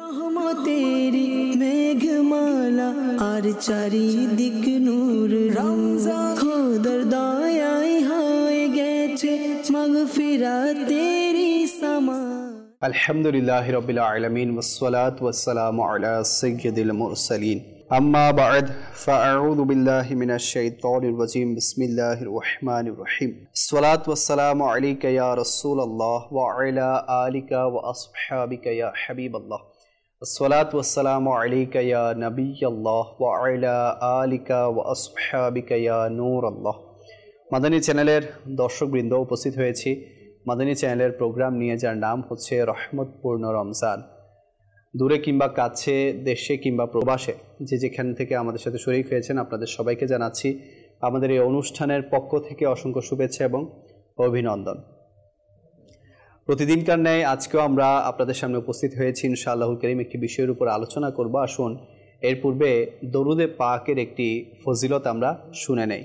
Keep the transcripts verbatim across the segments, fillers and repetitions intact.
রহমতেরি মেঘমালা আর চারিদিক নূর রমজান খোদার দয়ায় হয়ে গেছে মাগফিরাতেরি সামা। আলহামদুলিল্লাহি রাব্বিল আলামিন ওয়াসসালাতু ওয়াসসালামু আলা সাইয়্যিদিল মুরসালিন আম্মা বা'দ ফাআউযু বিল্লাহি মিনাশ শাইতানির রাজীম বিসমিল্লাহির রহমানির রহিম আসসালাতু ওয়াসসালামু আলাইকা ইয়া রাসূলুল্লাহ ওয়া আলা আলিকা ওয়া আসহাবিকা ইয়া হাবিবাল্লাহ আসসালাতু ওয়াসসালামু আলাইকা ইয়া নাবিয়াল্লাহ ওয়া আলা আলিকা ওয়া আসহাবিকা ইয়া নূরাল্লাহ। মাদানী চ্যানেলের দর্শকবৃন্দ, উপস্থিত হয়েছি মাদানী চ্যানেলের প্রোগ্রাম নিয়ে, যার নাম হচ্ছে রহমতপূর্ণ রমজান। দূরে কিংবা কাছে, দেশে কিংবা প্রবাসে, যে যেখান থেকে আমাদের সাথে শরীক হয়েছেন, আপনাদের সবাইকে জানাচ্ছি আমাদের এই অনুষ্ঠানের পক্ষ থেকে অসংখ্য শুভেচ্ছা এবং অভিনন্দন। প্রতিদিনকার ন্যায় আজকেও আমরা আপনাদের সামনে উপস্থিত হয়েছি ইনশাআল্লাহুল কারীম একটি বিষয়ের উপর আলোচনা করব। আসুন এর পূর্বে দরুদে পাকের একটি ফজিলত আমরা শুনে নেই।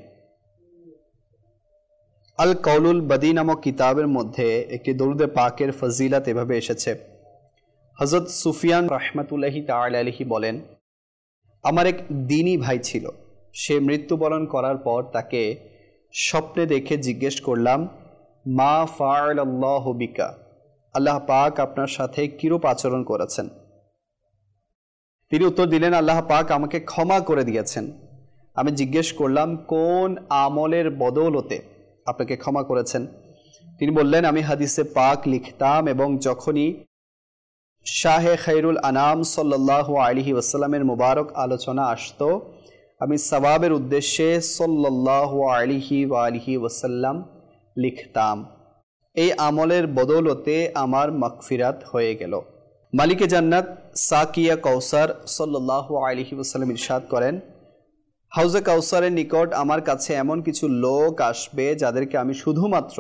আল কাউলুল বাদী নামক কিতাবের মধ্যে একটি দরুদে পাকের ফজিলত এভাবে এসেছে। হযরত সুফিয়ান রাহমাতুল্লাহি তাআলা আলাইহি বলেন, আমার এক দ্বীনী ভাই ছিল। সে মৃত্যুবরণ করার পর তাকে স্বপ্নে দেখে জিজ্ঞেস করলাম, মা ফাআলাল্লাহু বিকা, আল্লাহ পাক আপনার সাথে কিরূপ আচরণ করেছেন? তিনি উত্তর দিলেন, আল্লাহ পাক আমাকে ক্ষমা করে দিয়েছেন। আমি জিজ্ঞেস করলাম, কোন আমলের বদৌলতে আপনাকে ক্ষমা করেছেন? তিনি বললেন, আমি হাদিসে পাক লিখতাম এবং যখনই শাহে খায়রুল আনাম সাল্লাল্লাহু আলাইহি ওয়াসাল্লামের মুবারক আলোচনা আসতো, আমি সওয়াবের উদ্দেশ্যে সাল্লাল্লাহু আলাইহি ওয়া আলিহি ওয়াসাল্লাম লিখতাম। এই আমলের বদৌলতে আমার মাগফিরাত হয়ে গেল। মালিকে জান্নাত সাকিয়া কাউসার সাল্লাল্লাহু আলাইহি ওয়াসাল্লাম ইরশাদ করেন, হাউজে কাউসারের নিকট আমার কাছে এমন কিছু লোক আসবে যাদেরকে আমি শুধুমাত্র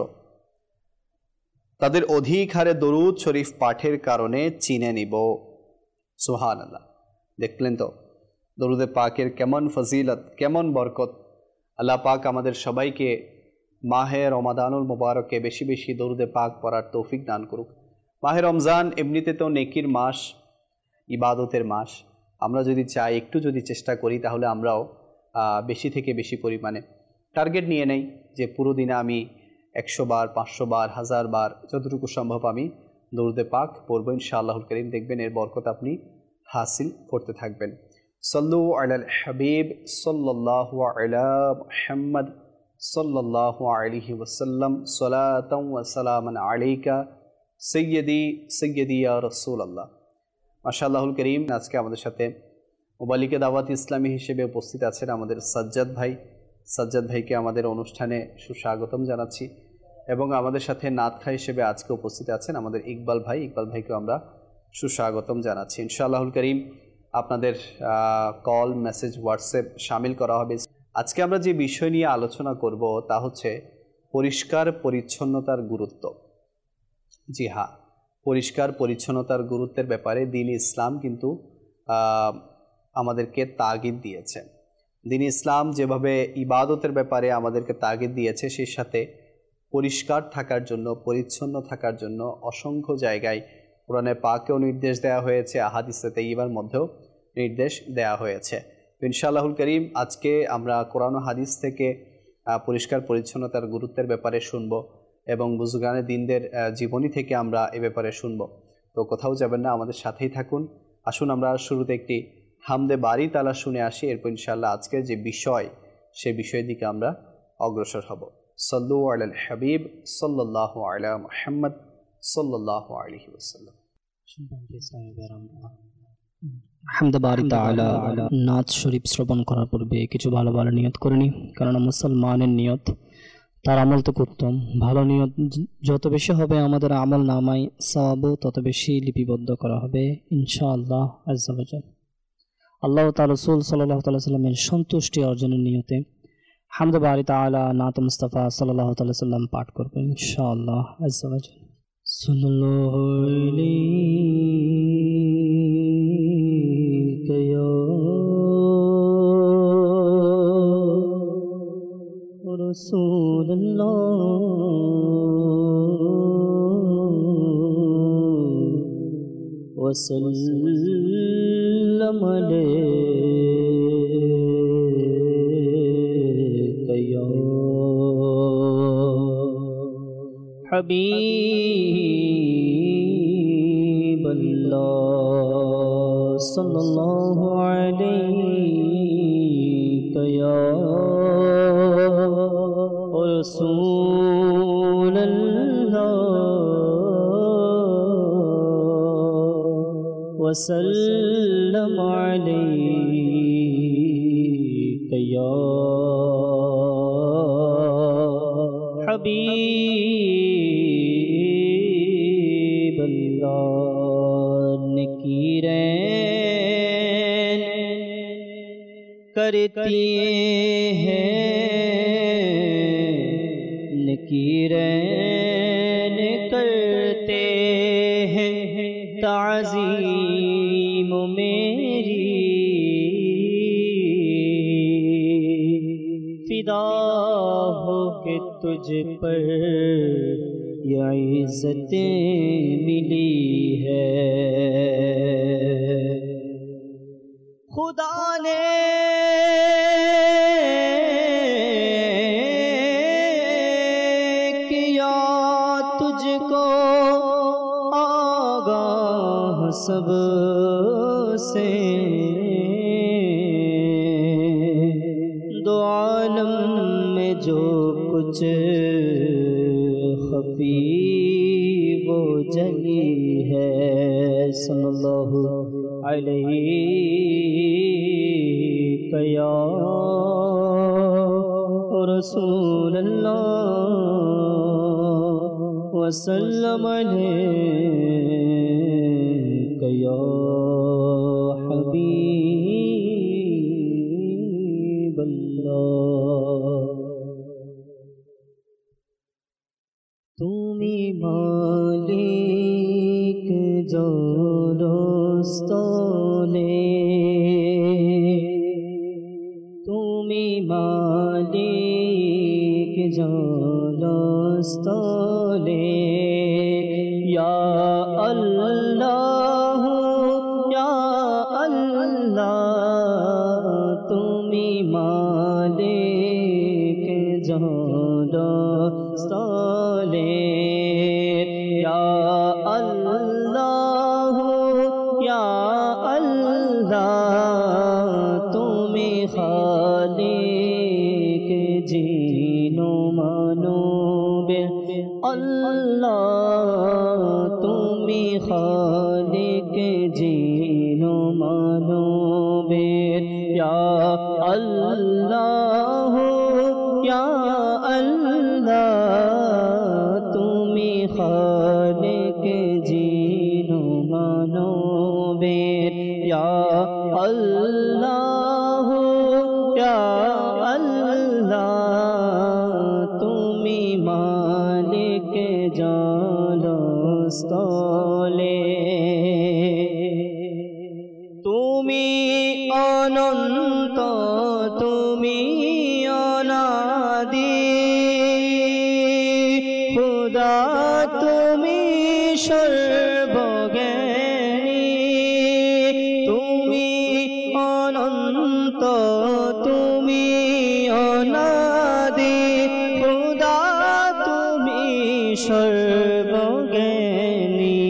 তাদের অধিক হারে দরুদ শরীফ পাঠের কারণে চিনে নিব। সুবহানাল্লাহ। দেখলেন তো দরুদে পাকের কেমন ফজিলত, কেমন বরকত। আল্লাহ পাক আমাদের সবাইকে মাহে রমাদানুল মুবারকে বেশি বেশি দরুদে পাক পড়ার তৌফিক দান করুক। মাহে রমজান এমনিতে তো নেকির মাস, ইবাদতের মাস। আমরা যদি চাই, একটু যদি চেষ্টা করি, তাহলে আমরাও বেশি থেকে বেশি পরিমাণে টার্গেট নিয়ে নেই যে পুরো দিনে আমি একশো বার, পাঁচশো বার, হাজার বার, যতটুকু সম্ভব আমি দরুদে পাক পড়ব। ইনশাআল্লাহুল কারীম দেখবেন এর বরকত আপনি হাসিল করতে থাকবেন। সাল্লু আলাল হাবিব সাল্লাল্লাহু আলা মুহাম্মদ সাল্লাল্লাহু আলাইহি ওয়াসাল্লাম সালাতান ওয়া সালামান আলাইকা সাইয়্যিদি সাইয়্যিদি ইয়া রাসূলুল্লাহ। মাশাআল্লাহুল কারীম আজকে আমাদের সাথে মুবালিকে দাওয়াত ইসলামী হিসেবে উপস্থিত আছেন আমাদের সাজ্জাদ ভাই। সাজ্জাদ ভাইকে আমাদের অনুষ্ঠানে সুস্বাগতম জানাচ্ছি এবং আমাদের সাথে নাতখা হিসেবে আজকে উপস্থিত আছেন আমাদের ইকবাল ভাই। ইকবাল ভাইকেও আমরা সুস্বাগতম জানাচ্ছি। ইনশাআল্লাহুল কারীম আপনাদের কল, মেসেজ, হোয়াটসঅ্যাপ শামিল করা হবে। আজকে আমরা যে বিষয় নিয়ে আলোচনা করব তা হচ্ছে পরিষ্কার পরিচ্ছন্নতার গুরুত্ব। জি হ্যাঁ, পরিষ্কার পরিচ্ছন্নতার গুরুত্বের ব্যাপারে দ্বীন ইসলাম কিন্তু আমাদেরকে তাগিদ দিয়েছে। দ্বীন ইসলাম যেভাবে ইবাদতের ব্যাপারে আমাদেরকে তাগিদ দিয়েছে, সেই সাথে পরিষ্কার থাকার জন্য, পরিচ্ছন্ন থাকার জন্য অসংখ্য জায়গায় কোরআনে পাকেও নির্দেশ দেওয়া হয়েছে, আহাদিসে তাইয়্যিবার মধ্যেও নির্দেশ দেওয়া হয়েছে। ইনশাআল্লাহুল কারীম আজকে আমরা কোরআন ও হাদিস থেকে পরিষ্কার পরিচ্ছন্নতার গুরুত্বের ব্যাপারে শুনব এবং বুজুর্গানে দ্বীনদের জীবনী থেকে আমরা এ ব্যাপারে শুনব। তো কোথাও যাবেন না, আমাদের সাথেই থাকুন। আসুন আমরা শুরুতে একটি হামদে বারি তাআলা শুনে আসি, এরপর ইনশাআল্লাহ আজকের যে বিষয়, সেই বিষয়ের দিকে আমরা অগ্রসর হব। সাল্লু আলাল হাবিব সাল্লাল্লাহু আলা মুহাম্মদ সাল্লাল্লাহু আলাইহি ওয়াসাল্লাম। হামদে বারি তাআলা নাত শরীফ শ্রবণ করার পূর্বে কিছু ভালো ভালো নিয়ত করে নিই, কারণ মুসলমানের নিয়ত তার আমল থেকে উত্তম। ভালো নিয়ত যত বেশি হবে, আমাদের আমল নামায় সওয়াবও তত বেশি লিপিবদ্ধ করা হবে ইনশাআল্লাহ আজ্জা ওয়া জাল। আল্লাহ তাআলা রাসূল সাল্লাল্লাহু আলাইহি ওয়াসাল্লামের সন্তুষ্টি অর্জনের নিয়তে হামদে বারি তাআলা নাত মুস্তাফা সাল্লাল্লাহু আলাইহি ওয়াসাল্লাম পাঠ করব ইনশাআল্লাহ আজ্জা ওয়া জাল। সাল্লাল্লাহু আলাইকা ইয়া রাসূলুল্লাহ ওয়া वसल्लम अलैका या हबीबल्लाह सल्लल्लाहु अलैका या रसूलल्लाह वसल्लम अलैका या हबीबल्लाह। नकीरैन करती हैं, नकीरैन करते हैं ताज़ीम मेरी, फिदा हो के तुझ पर ये इज़्ज़तें मिली है। खुदा ने किया तुझको आगाह सब से, दो आलम में जो कुछ खफी वो जली है। सल्लल्लाहु अलैहि या रसूलल्लाह वसल्लम अलैका या हबीबल्लाह। তুমি মালিক জলস্থলে, তুমি মালিক জলস্থলে, ইয়া আল্লাহ ইয়া আল্লাহ, তুমি মালিক জলস্থলে, ইয়া আল্লাহ ইয়া আল্লাহ, তুমি খালিক জিনো মানবের আল্লাহ, তুমি খালিক জিনো মানবের, ইয়া আল্লাহ ইয়া আল্লাহ, তুমি খালিক জিনো মানবের, ইয়া আল্লাহ ইয়া আল্লাহ, তুমি মালিক জলস্থলে, তুমি অনন্ত তুমি অনাদি, খুদা তুমি সর্বজ্ঞানী, তুমি অনন্ত তুমি অনাদি, খুদা তুমি সর্বজ্ঞানী,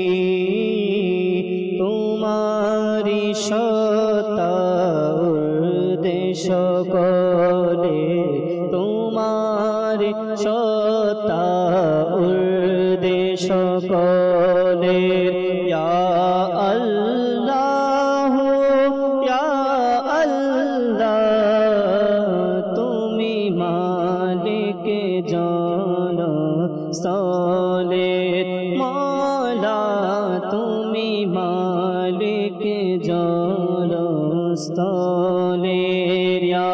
তোমারি সত্তা উর্দেশ করে, তোমারি সত্তা উর্দেশ করে, ইয়া আল্লাহ ইয়া আল্লাহ, তুমি মালিক জলস্থলে, মওলা তুমি মালিক জলস্থলে, ইয়া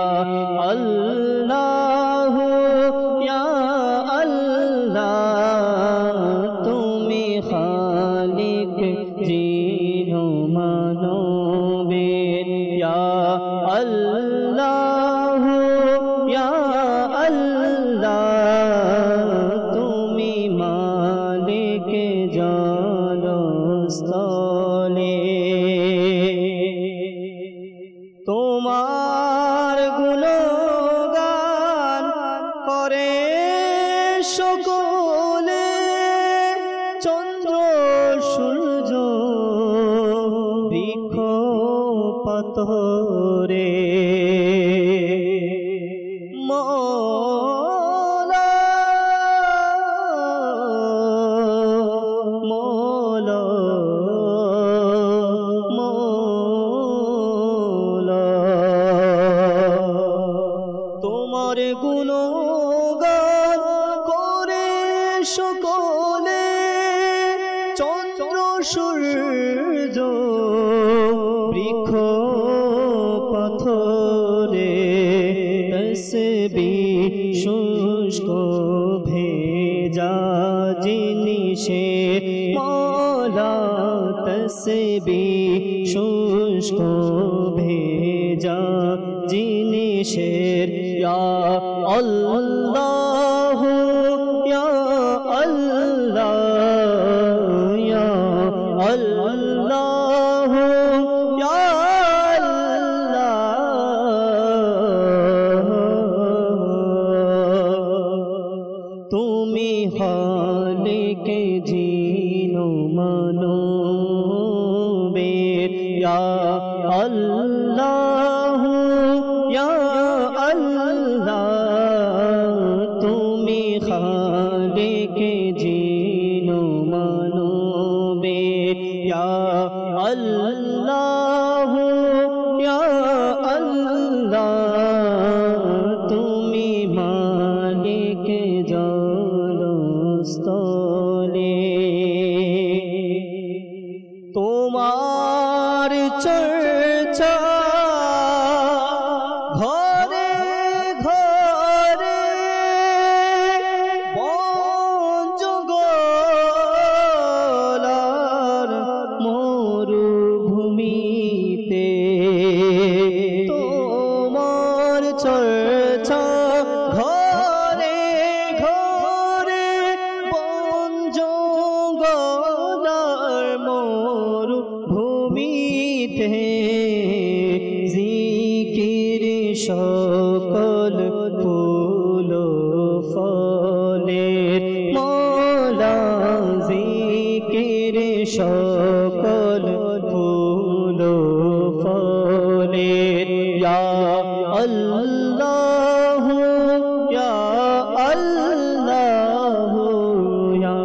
আল্লাহ ইয়া আল্লাহ, তুমি খালিক জিনো মানবের, ইয়া আল্লাহ ইয়া আল্লাহ, তুমি মালিক জলস্থলে। পাথরে মওলা মওলা মওলা তোমার গুণগান করে সকলে চন্দ্র সূর্য বৃক্ষ পাথরে তসবিহ শুষ্ক ভেজা জিনিসে মওলা তসবিহ শুষ্ক ভেজা জিনিসের ইয়া আল্লাহ ইয়া আল্লাহ ইয়া আল্লাহ ইয়া আল্লাহ তুমি খালিকে জিনো মানো বের ইয়া আল্লাহ ইয়া আল্লাহ তুমি খালিকে জিনো মানো বের ইয়া আল্লাহ ইয়া আল্লাহ তুমি মালিকে জলস্থলে তোমার চর্চা ঘরে ঘরে বন জঙ্গলার মরুভূমিতে তোমার চর্চা ঘরে ঘরে বন জঙ্গলার মরুভূমিতে জিকির সকল ফুল ফলের মওলা জিকির সকল ফুল ফলের ইয়া আল্লাহ ইয়া আল্লাহ ইয়া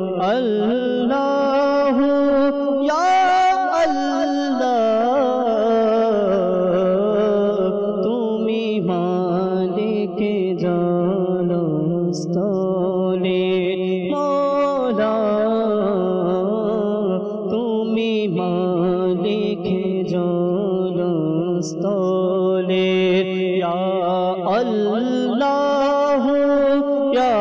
আল্লাহ ইয়া তুমি মালিকে জলস্থলে মওলা তুমি মালিকে জলস্থলে ইয়া আল্লাহ ইয়া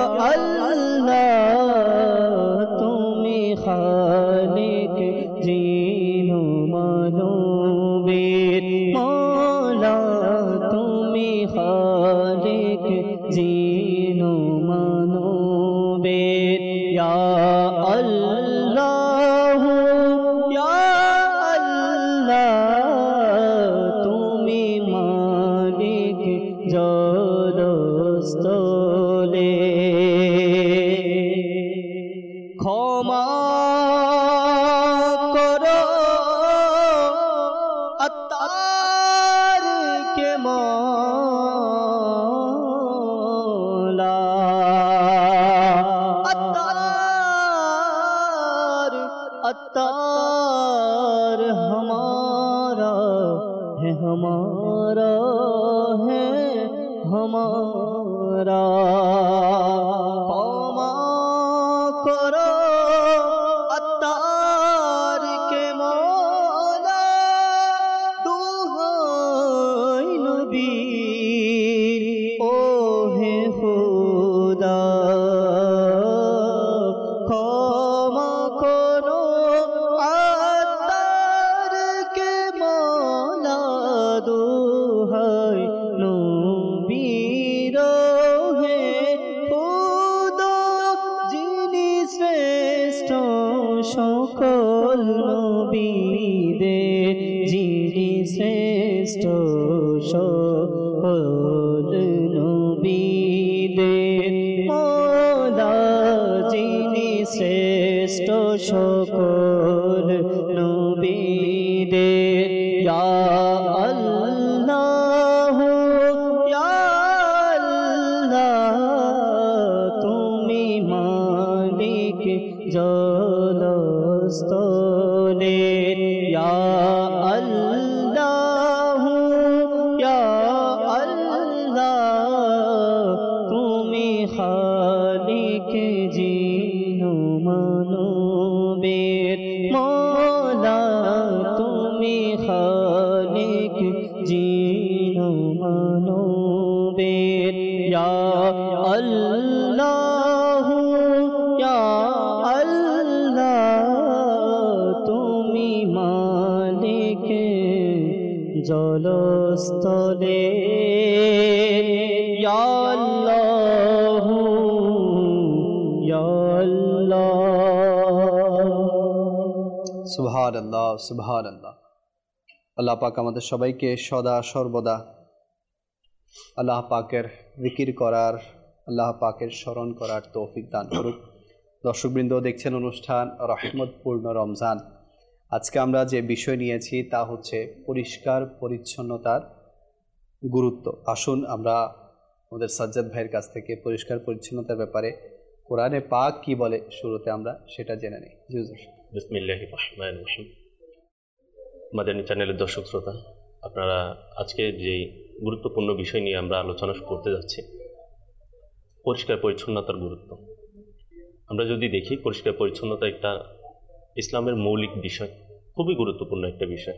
আল্লাহ তুমি খালিকে জিনো মানো বের মওলা তুমি খালিকে জিনো মানো বের ইয়া আল্লাহ ইয়া আল্লাহ তুমি মালিক জলস্থলে ক্ষমা করো আত্মার কে মওলা अत्तार अत्तार हमारा है हमारा है हमारा क्षमा करो अत्तार के मौला दुहाई नबीर ओ है खुदा क्षमा करो अत्तार के मौला दुहाई नबीर है खुदा जिनी श्रेष्ठ সকল নবীদের যিনি শ্রেষ্ঠ সকল নবীদের মওলা যিনি শ্রেষ্ঠ সকল নবীদের ইয়া আল্লাহ ইয়া আল্লাহ তুমি মালিক জলস্থলে ইয়া আল্লাহ ইয়া আল্লাহ তুমি খালিক জিনো মানবের মওলা তুমি খালিক জিনো মানবের ইয়া আল্লাহ ইয়া আল্লাহ তুমি মালিক জলস্থলে ইয়া আল্লাহ ইয়া আল্লাহ। সুবহানাল্লাহ সুবহানাল্লাহ। আল্লাহ পাক আমাদের সবাইকে সদা সর্বদা আল্লাহ পাকের জিকির করার, আল্লাহ পাকের স্মরণ করার তৌফিক দান করুক। দর্শকবৃন্দ, দেখছেন অনুষ্ঠান রহমতপূর্ণ রমজান। আজকে আমরা যে বিষয় নিয়েছি তা হচ্ছে পরিষ্কার পরিচ্ছন্নতার গুরুত্ব। আসুন আমরা আমাদের সাজ্জাদ ভাইয়ের কাছ থেকে পরিষ্কার পরিচ্ছন্নতার ব্যাপারে কোরআনে পাক কি বলে শুরুতে আমরা সেটা জেনে নিই। জি হুজুর। বিসমিল্লাহির রহমানির রহিম। মাদানী চ্যানেলের দর্শক শ্রোতা, আপনারা আজকে যে গুরুত্বপূর্ণ বিষয় নিয়ে আমরা আলোচনা করতে যাচ্ছি, পরিষ্কার পরিচ্ছন্নতার গুরুত্ব। আমরা যদি দেখি, পরিষ্কার পরিচ্ছন্নতা একটা ইসলামের মৌলিক বিষয়, খুবই গুরুত্বপূর্ণ একটা বিষয়।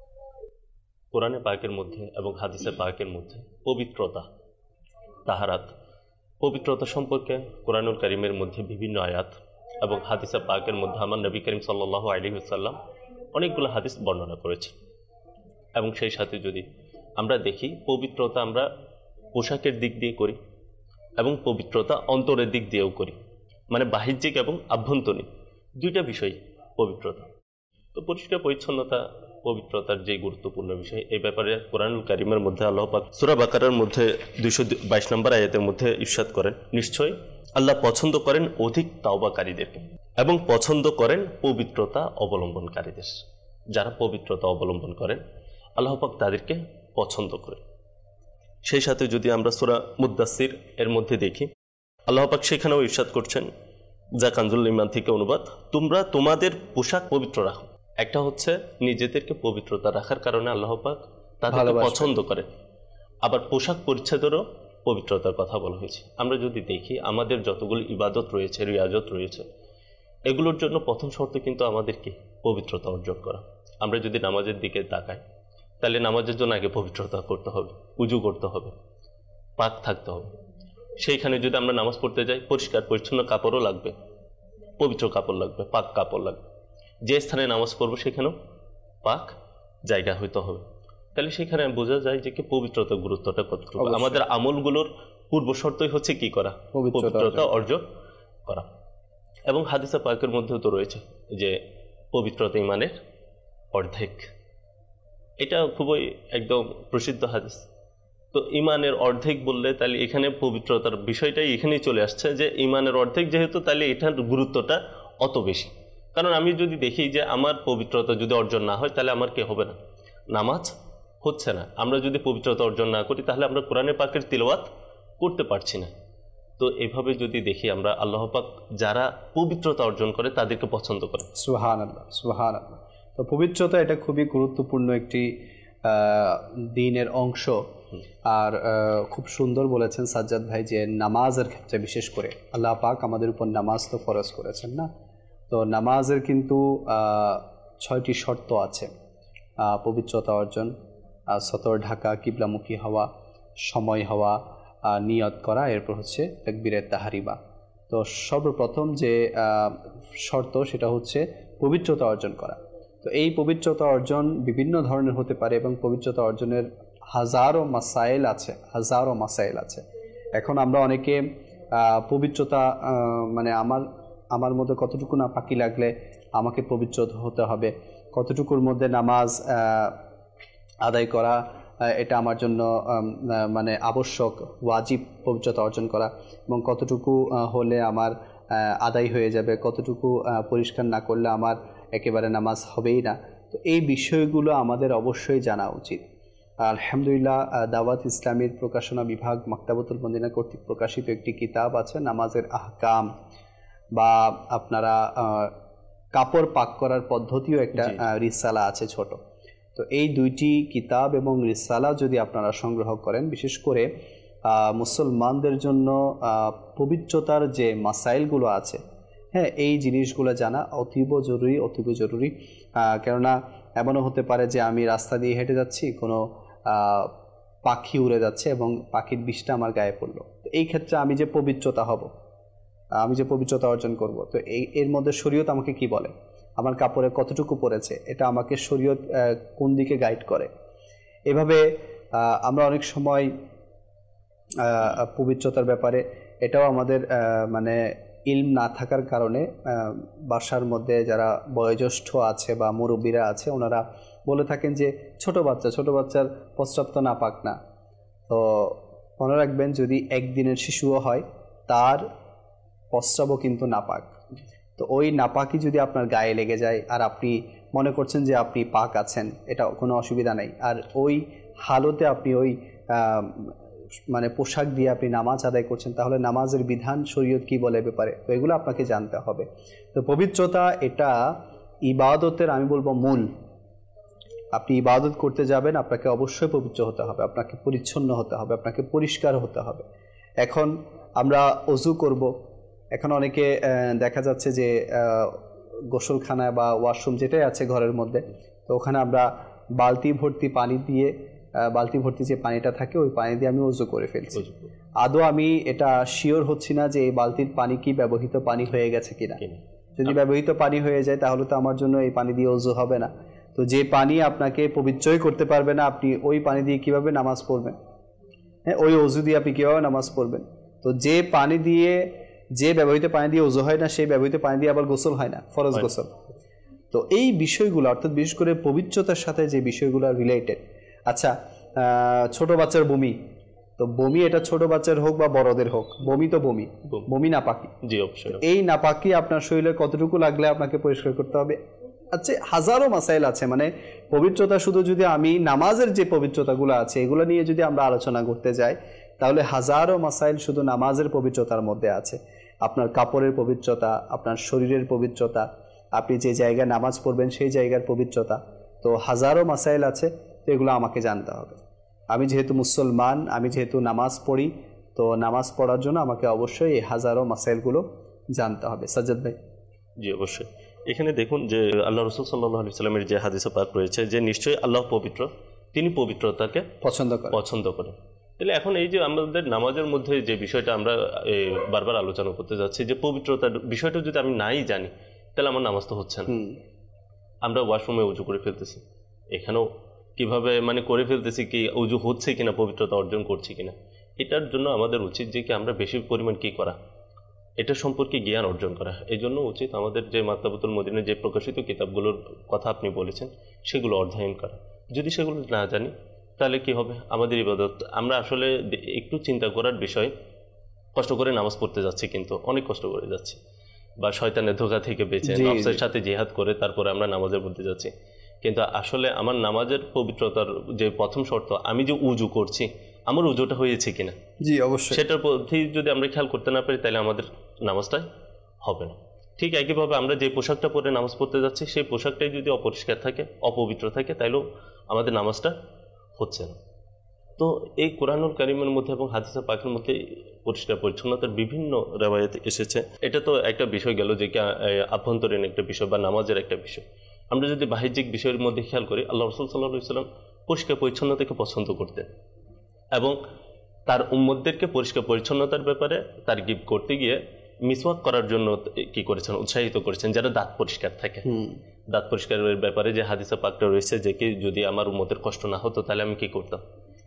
কোরআনে পাকের মধ্যে এবং হাদিসে পাকের মধ্যে পবিত্রতা, তাহারাত, পবিত্রতা সম্পর্কে কোরআনুল কারীমের মধ্যে বিভিন্ন আয়াত এবং হাদিসে পাকের মধ্যে আমার নবী করিম সাল্লাল্লাহু আলাইহি ওয়াসাল্লাম অনেকগুলো হাদিস বর্ণনা করেছে। এবং সেই সাথে যদি আমরা দেখি, পবিত্রতা আমরা পোশাকের দিক দিয়ে করি এবং পবিত্রতা অন্তরের দিক দিয়েও করি, মানে বাহ্যিক এবং আভ্যন্তরীণ দুইটা বিষয় পবিত্রতা। তো পরিষ্কার পরিচ্ছন্নতা পবিত্রতার যে গুরুত্বপূর্ণ বিষয়, এই ব্যাপারে কোরআনুল কারীমের মধ্যে আল্লাহ পাক সূরা বাকারার মধ্যে দুইশো বাইশ নম্বর আয়াতের মধ্যে ইরশাদ করেন, নিশ্চয় আল্লাহ পছন্দ করেন অধিক তাওবাকারীদেরকে এবং পছন্দ করেন পবিত্রতা অবলম্বনকারীদের। যারা পবিত্রতা অবলম্বন করেন আল্লাহ পাক তাদেরকে পছন্দ করেন। সেই সাথে যদি আমরা সূরা মুদ্দাসসির এর মধ্যে দেখি, আল্লাহ পাক সেখানেও ইরশাদ করছেন, যা কানজুল ঈমান থেকে অনুবাদ, তোমরা তোমাদের পোশাক পবিত্র রাখো। একটা হচ্ছে নিজেদেরকে পবিত্রতা রাখার কারণে আল্লাহ পাক তাদেরকে পছন্দ করেন। আবার পোশাক পরিচ্ছদেরও পবিত্রতার কথা বলা হয়েছে। আমরা যদি দেখি, আমাদের যতগুলো ইবাদত রয়েছে, রিয়াজত রয়েছে, এগুলোর জন্য প্রথম শর্ত কিন্তু আমাদেরকে পবিত্রতা অর্জন করা। আমরা যদি নামাজের দিকে তাকাই, তাহলে নামাজের জন্য আগে পবিত্রতা করতে হবে, উজু করতে হবে, পাক থাকতে হবে। সেইখানে যদি আমরা নামাজ পড়তে যাই, পরিষ্কার পরিচ্ছন্ন কাপড়ও লাগবে, পবিত্র কাপড় লাগবে, পাক কাপড় লাগবে। যে স্থানে নামাজ পড়বো সেখানেও পাক জায়গা হইতে হবে। তাহলে সেখানে বোঝা যায় যে কি পবিত্রতার গুরুত্বটা কতটুকু। আমাদের আমলগুলোর পূর্ব শর্তই হচ্ছে কি করা, পবিত্রতা অর্জন করা। এবং হাদিসে পাকের মধ্যেও তো রয়েছে যে পবিত্রতা ঈমানের অর্ধেক। এটা খুবই একদম প্রসিদ্ধ হাদিস। তো ঈমানের অর্ধেক বললে তাহলে এখানে পবিত্রতার বিষয়টাই এখানেই চলে আসছে, যে ঈমানের অর্ধেক যেহেতু, তাহলে এটার গুরুত্বটা অত বেশি। কারণ আমি যদি দেখি যে আমার পবিত্রতা যদি অর্জন না হয়, তাহলে আমার কে হবে না, নামাজ হচ্ছে না। আমরা যদি পবিত্রতা অর্জন না করি, তাহলে আমরা কোরআনের পাকের তিলাওয়াত করতে পারছি না। তো এভাবে যদি দেখি আমরা, আল্লাহ পাক যারা পবিত্রতা অর্জন করে তাদেরকে পছন্দ করে। সুবহানাল্লাহ সুবহানাল্লাহ। তো পবিত্রতা এটা খুবই গুরুত্বপূর্ণ একটি দিনের অংশ। আর খুব সুন্দর বলেছেন সাজ্জাদ ভাই যে নামাজের ক্ষেত্রে বিশেষ করে আল্লাহ পাক আমাদের উপর নামাজ তো ফরজ করেছেন না। তো নামাজের কিন্তু ছয়টি শর্ত আছে, পবিত্রতা অর্জন, সতর ঢাকা, কিবলামুখী হওয়া, সময় হওয়া, নিয়ত করা, এরপর হচ্ছে তাকবীরে তাহরিমা। তো সর্বপ্রথম যে শর্ত সেটা হচ্ছে পবিত্রতা অর্জন করা। তো এই পবিত্রতা অর্জন বিভিন্ন ধরনের হতে পারে এবং পবিত্রতা অর্জনের হাজারো মাসাইল আছে, হাজারো মাসাইল আছে। এখন আমরা অনেকে পবিত্রতা মানে আমার আমার মধ্যে কতটুকু না পাকি লাগলে আমাকে পবিত্র হতে হবে, কতটুকুর মধ্যে নামাজ আদায় করা এটা আমার জন্য মানে আবশ্যক, ওয়াজিব পবিত্রতা অর্জন করা, এবং কতটুকু হলে আমার আদায় হয়ে যাবে, কতটুকু পরিষ্কার না করলে আমার একেবারে নামাজ হবেই না। তো এই বিষয়গুলো আমাদের অবশ্যই জানা উচিত। আলহামদুলিল্লাহ, দাওয়াত ইসলামের প্রকাশনা বিভাগ মাকতাবাতুল মদিনা কর্তৃক প্রকাশিত একটি কিতাব আছে নামাজের আহকাম, বা আপনারা কাপড় পাক করার পদ্ধতিও একটা রিসালা আছে ছোট। তো এই দুইটি কিতাব এবং রিসালা যদি আপনারা সংগ্রহ করেন, বিশেষ করে মুসলমানদের জন্য পবিত্রতার যে মাসাইলগুলো আছে, হ্যাঁ, এই জিনিসগুলো জানা অতীব জরুরি, অতীব জরুরি। কেননা এমনও হতে পারে যে আমি রাস্তা দিয়ে হেঁটে যাচ্ছি, কোনো পাখি উড়ে যাচ্ছে এবং পাখির বিষটা আমার গায়ে পড়লো। তো এই ক্ষেত্রে আমি যে পবিত্রতা হব, আমি যে পবিত্রতা অর্জন করব, তো এই এর মধ্যে শরীয়ত আমাকে কি বলে, আমার কাপড়ে কতটুকু পড়েছে, এটা আমাকে শরীয়ত কোন দিকে গাইড করে। এভাবে আমরা অনেক সময় পবিত্রতার ব্যাপারে এটাও আমাদের মানে ইলম না থাকার কারণে বাসার মধ্যে যারা বয়োজ্যেষ্ঠ আছে বা মুরব্বীরা আছে, ওনারা বলে থাকেন যে ছোট বাচ্চা ছোট বাচ্চার প্রস্রাব তো নাপাক না। তো মনে রাখবেন, যদি একদিনের শিশুও হয় তার প্রস্রাবও কিন্তু নাপাক। তো ওই নাপাকি যদি আপনার গায়ে লেগে যায় আর আপনি মনে করছেন যে আপনি পাক আছেন, এটা কোনো অসুবিধা নেই, আর ওই হালতে আপনি ওই মানে পোশাক দিয়ে আপনি নামাজ আদায় করছেন, তাহলে নামাজের বিধান শরীয়ত কি বলে ব্যাপারে, তো এগুলো আপনাকে জানতে হবে। তো পবিত্রতা এটা ইবাদতের আমি বলবো মূল। আপনি ইবাদত করতে যাবেন, আপনাকে অবশ্যই পবিত্র হতে হবে, আপনাকে পরিচ্ছন্ন হতে হবে, আপনাকে পরিষ্কার হতে হবে। এখন আমরা ওযু করব, এখন অনেকে দেখা যাচ্ছে যে গোসলখানা বা ওয়াশরুম যেটাই আছে ঘরের মধ্যে, তো ওখানে আমরা বালতি ভর্তি পানি দিয়ে, বালতি ভর্তি যে পানিটা থাকে ওই পানি দিয়ে আমি ওযু করে ফেলছি। আদৌ আমি এটা শিওর হচ্ছি না যে এই বালতির পানি কি ব্যবহৃত পানি হয়ে গেছে কিনা। যদি ব্যবহৃত পানি হয়ে যায় তাহলে তো আমার জন্য এই পানি দিয়ে ওযু হবে না। তো যে পানি আপনাকে পবিত্রই করতে পারবে না, আপনি ওই পানি দিয়ে কিভাবে নামাজ পড়বেন? হ্যাঁ, ওই ওযু দিয়ে আপনি কীভাবে নামাজ পড়বেন? তো যে পানি দিয়ে, যে ব্যবহৃত পানি দিয়ে ওযু হয় না, সেই ব্যবহৃত পানি দিয়ে আবার গোসল হয় না, ফরজ গোসল। তো এই বিষয়গুলো, অর্থাৎ বিশেষ করে পবিত্রতার সাথে যে বিষয়গুলো রিলেটেড। আচ্ছা, ছোট বাচ্চার বমি, তো বমি এটা ছোট বাচ্চার হোক বা বড়দের হোক, বমি তো বমি, বমি নাপাকি। জি অবশ্যই। এই নাপাকি আপনার শরীরে কতটুকু লাগলে আপনাকে পরিষ্কার করতে হবে? আচ্ছা, হাজারো মাসাইল আছে। মানে পবিত্রতা শুধু যদি আমি নামাজের যে পবিত্রতাগুলো আছে এগুলো নিয়ে যদি আমরা আলোচনা করতে যাই, তাহলে হাজারো মাসাইল শুধু নামাজের পবিত্রতার মধ্যে আছে। আপনার কাপড়ের পবিত্রতা, আপনার শরীরের পবিত্রতা, আপনি যে জায়গায় নামাজ পড়বেন সেই জায়গার পবিত্রতা, তো হাজারো মাসাইল আছে। তো এগুলো আমাকে জানতে হবে। আমি যেহেতু মুসলমান, আমি যেহেতু নামাজ পড়ি, তো নামাজ পড়ার জন্য আমাকে অবশ্যই এই হাজারো মাসাইলগুলো জানতে হবে। সাজ্জাদ ভাই। জি অবশ্যই। এখানে দেখুন যে আল্লাহ রাসূল সাল্লাল্লাহু আলাইহি সাল্লামের যে হাদিসে পাক রয়েছে যে নিশ্চয়ই আল্লাহ পবিত্র, তিনি পবিত্রতাকে পছন্দ করেন পছন্দ করেন তাহলে এখন এই যে আমাদের নামাজের মধ্যে যে বিষয়টা আমরা বারবার আলোচনা করতে যাচ্ছি, যে পবিত্রতার বিষয়টা যদি আমি নাই জানি তাহলে আমার নামাজ তো হচ্ছে না। আমরা ওয়াশরুমে উজু করে ফেলতেছি, এখানেও কিভাবে মানে করে ফেলতেছি, কি উজু হচ্ছে কিনা, পবিত্রতা অর্জন করছি কিনা, এটার জন্য আমাদের উচিত যে কি আমরা বেশি পরিমাণ কি করা, এটা সম্পর্কে জ্ঞান অর্জন করা। এই জন্য উচিত আমাদের যে মাকতাবাতুল মদিনার যে প্রকাশিত কিতাবগুলোর কথা আপনি বলেছেন সেগুলো অধ্যয়ন করা। যদি সেগুলো না জানি তাহলে কি হবে আমাদের ইবাদত। আমরা আসলে একটু চিন্তা করার বিষয়, কষ্ট করে নামাজ পড়তে যাচ্ছি কিন্তু অনেক কষ্ট করে যাচ্ছি, বা শয়তানের ধোঁকা থেকে বেঁচে নফসের সাথে জিহাদ করে তারপরে আমরা নামাজের মধ্যে যাচ্ছি, কিন্তু আসলে আমার নামাজের পবিত্রতার যে প্রথম শর্ত, আমি যে উজু করছি আমার উজুটা হয়েছে কিনা, জি অবশ্যই, সেটার প্রতি যদি আমরা খেয়াল করতে না পারি তাহলে আমাদের নামাজটাই হবে না। ঠিক একইভাবে আমরা যে পোশাকটা পরে নামাজ পড়তে যাচ্ছি সেই পোশাকটাই যদি অপরিষ্কার থাকে, অপবিত্র থাকে, তাহলেও আমাদের নামাজটা হচ্ছে না। তো এই কোরআনুল কারিমের মধ্যে এবং হাদিসে পাকের মধ্যে পরিষ্কার পরিচ্ছন্নতার বিভিন্ন রেওয়ায়েত এসেছে। এটা তো একটা বিষয় গেল যে আভ্যন্তরীণ একটা বিষয় বা নামাজের একটা বিষয়। আমরা যদি বাহ্যিক বিষয়ের মধ্যে খেয়াল করি, আল্লাহ রাসূল সাল্লাল্লাহু আলাইহি ওয়াসাল্লাম পরিষ্কার পরিচ্ছন্নতাকে পছন্দ করতেন এবং তার উম্মতদেরকে পরিষ্কার পরিচ্ছন্নতার ব্যাপারে তারগিব করতে গিয়ে মিসওয়াক করার জন্য কি করেছেন, উৎসাহিত করেছেন, যারা দাঁত পরিষ্কার থাকে। দাঁত পরিষ্কারের ব্যাপারে যে হাদিসে পাকটা রয়েছে যে কি যদি আমার উম্মতের কষ্ট না হতো তাহলে আমি কি করতাম,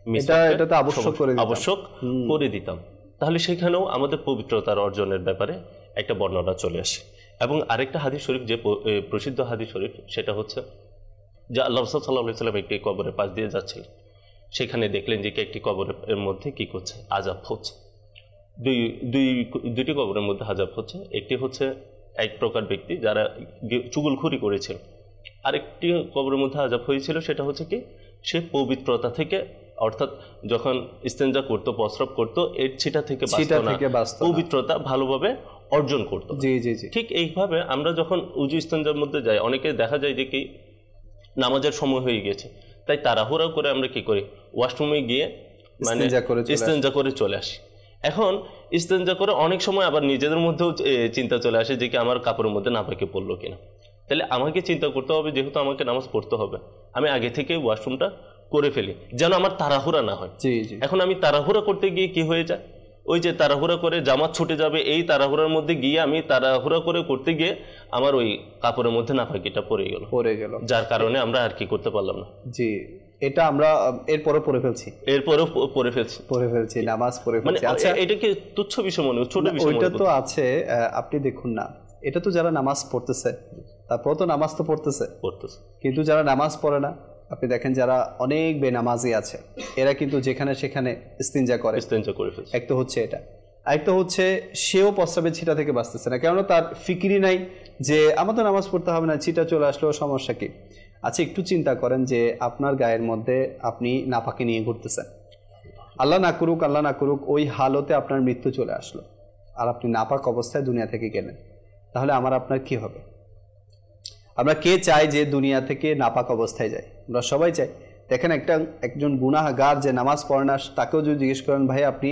আবশ্যক করে দিতাম। তাহলে সেখানেও আমাদের পবিত্রতার অর্জনের ব্যাপারে একটা বর্ণনা চলে আসে। এবং আরেকটা হাদিস শরীফ যে প্রসিদ্ধ হাদিস শরীফ, সেটা হচ্ছে যে আল্লাহ রাসূল সাল্লাল্লাহু আলাইহি ওয়াসাল্লাম একটি কবরের পাশ দিয়ে যাচ্ছিলেন, সেখানে দেখলেন যে একটি কবরের মধ্যে কি করছে, আযাব হচ্ছে। দুই দুই দুইটি কবরের মধ্যে আযাব হচ্ছে। একটি হচ্ছে এক প্রকার ব্যক্তি যারা চুগলখড়ি করেছিল, আরেকটি কবরের মধ্যে আযাব হয়েছিল, সেটা হচ্ছে কি সে পবিত্রতা থেকে, অর্থাৎ যখন ইস্তেঞ্জা করতো, প্রস্রাব করতো, এর ছিটা থেকে পবিত্রতা ভালোভাবে অর্জন করতো। জি জি জি ঠিক এইভাবে আমরা যখন উজু ইস্তেঞ্জার মধ্যে যাই, অনেকে দেখা যায় যে কি নামাজের সময় হয়ে গেছে, তাই তাড়াহুড়া করে আমরা কি করি, ওয়াশরুমে গিয়ে মানে ইস্তেঞ্জা করে চলে আসি। এখন ইস্তেঞ্জা করে অনেক সময় আবার নিজেদের মধ্যেও চিন্তা চলে আসে যে কি আমার কাপড়ের মধ্যে নাপাকি পড়লো কিনা। তাহলে আমাকে চিন্তা করতে হবে, যেহেতু আমাকে নামাজ পড়তে হবে, আমি আগে থেকে ওয়াশরুমটা করে ফেলি যেন আমার তাড়াহুড়া না হয়। এখন আমি তাড়াহুড়া করতে গিয়ে কি হয়ে যায়, ওই যে তাড়াহুড়া করে জামাত ছুটে যাবে, এই তাড়াহুড়ার মধ্যে গিয়ে আমি তাড়াহুড়া করে করতে গিয়ে আমার ওই কাপড়ের মধ্যে নাপাকিটা পড়ে গেল পড়ে গেল যার কারণে আমরা আর কি করতে পারলাম না। জি, এটা আমরা এরপরও পড়ে ফেলছি এরপরও পড়ে ফেলছি পড়ে ফেলছি নামাজ পড়ে ফেলছি। আচ্ছা, এটা কি তুচ্ছ বিষয় মনে হয়, ছোট বিষয়? ওইটা তো আছে, আপনি দেখুন না, এটা তো যারা নামাজ পড়তেছে তারপর তো নামাজ তো পড়তেছে পড়তেছে কিন্তু যারা নামাজ পড়ে না, আপনি দেখেন যারা অনেক বেনামাজি আছে, এরা কিন্তু যেখানে সেখানে ইস্তিনজা করে ইস্তিনজা করে ফেলছে। এক তো হচ্ছে এটা, আরেকটা হচ্ছে সেও প্রস্রাবের ছিটা থেকে বাঁচতেছে না, কেননা তার ফিকিরি নাই যে আমার তো নামাজ পড়তে হবে না, ছিটা চলে আসলেও সমস্যা কি। আচ্ছা, একটু চিন্তা করেন যে আপনার গায়ের মধ্যে আপনি নাপাকি নিয়ে ঘুরতেছেন, আল্লাহ না করুক আল্লাহ না করুক ওই হালতে আপনার মৃত্যু চলে আসলো, আর আপনি নাপাক অবস্থায় দুনিয়া থেকে গেলেন, তাহলে আমার আপনার কি হবে? আমরা কে চাই যে দুনিয়া থেকে নাপাক অবস্থায় যায়? আমরা সবাই চাই। দেখেন, একটা একজন গুনাহগার যে নামাজ পড়ে না, তাকেও যদি জিজ্ঞেস করেন ভাই আপনি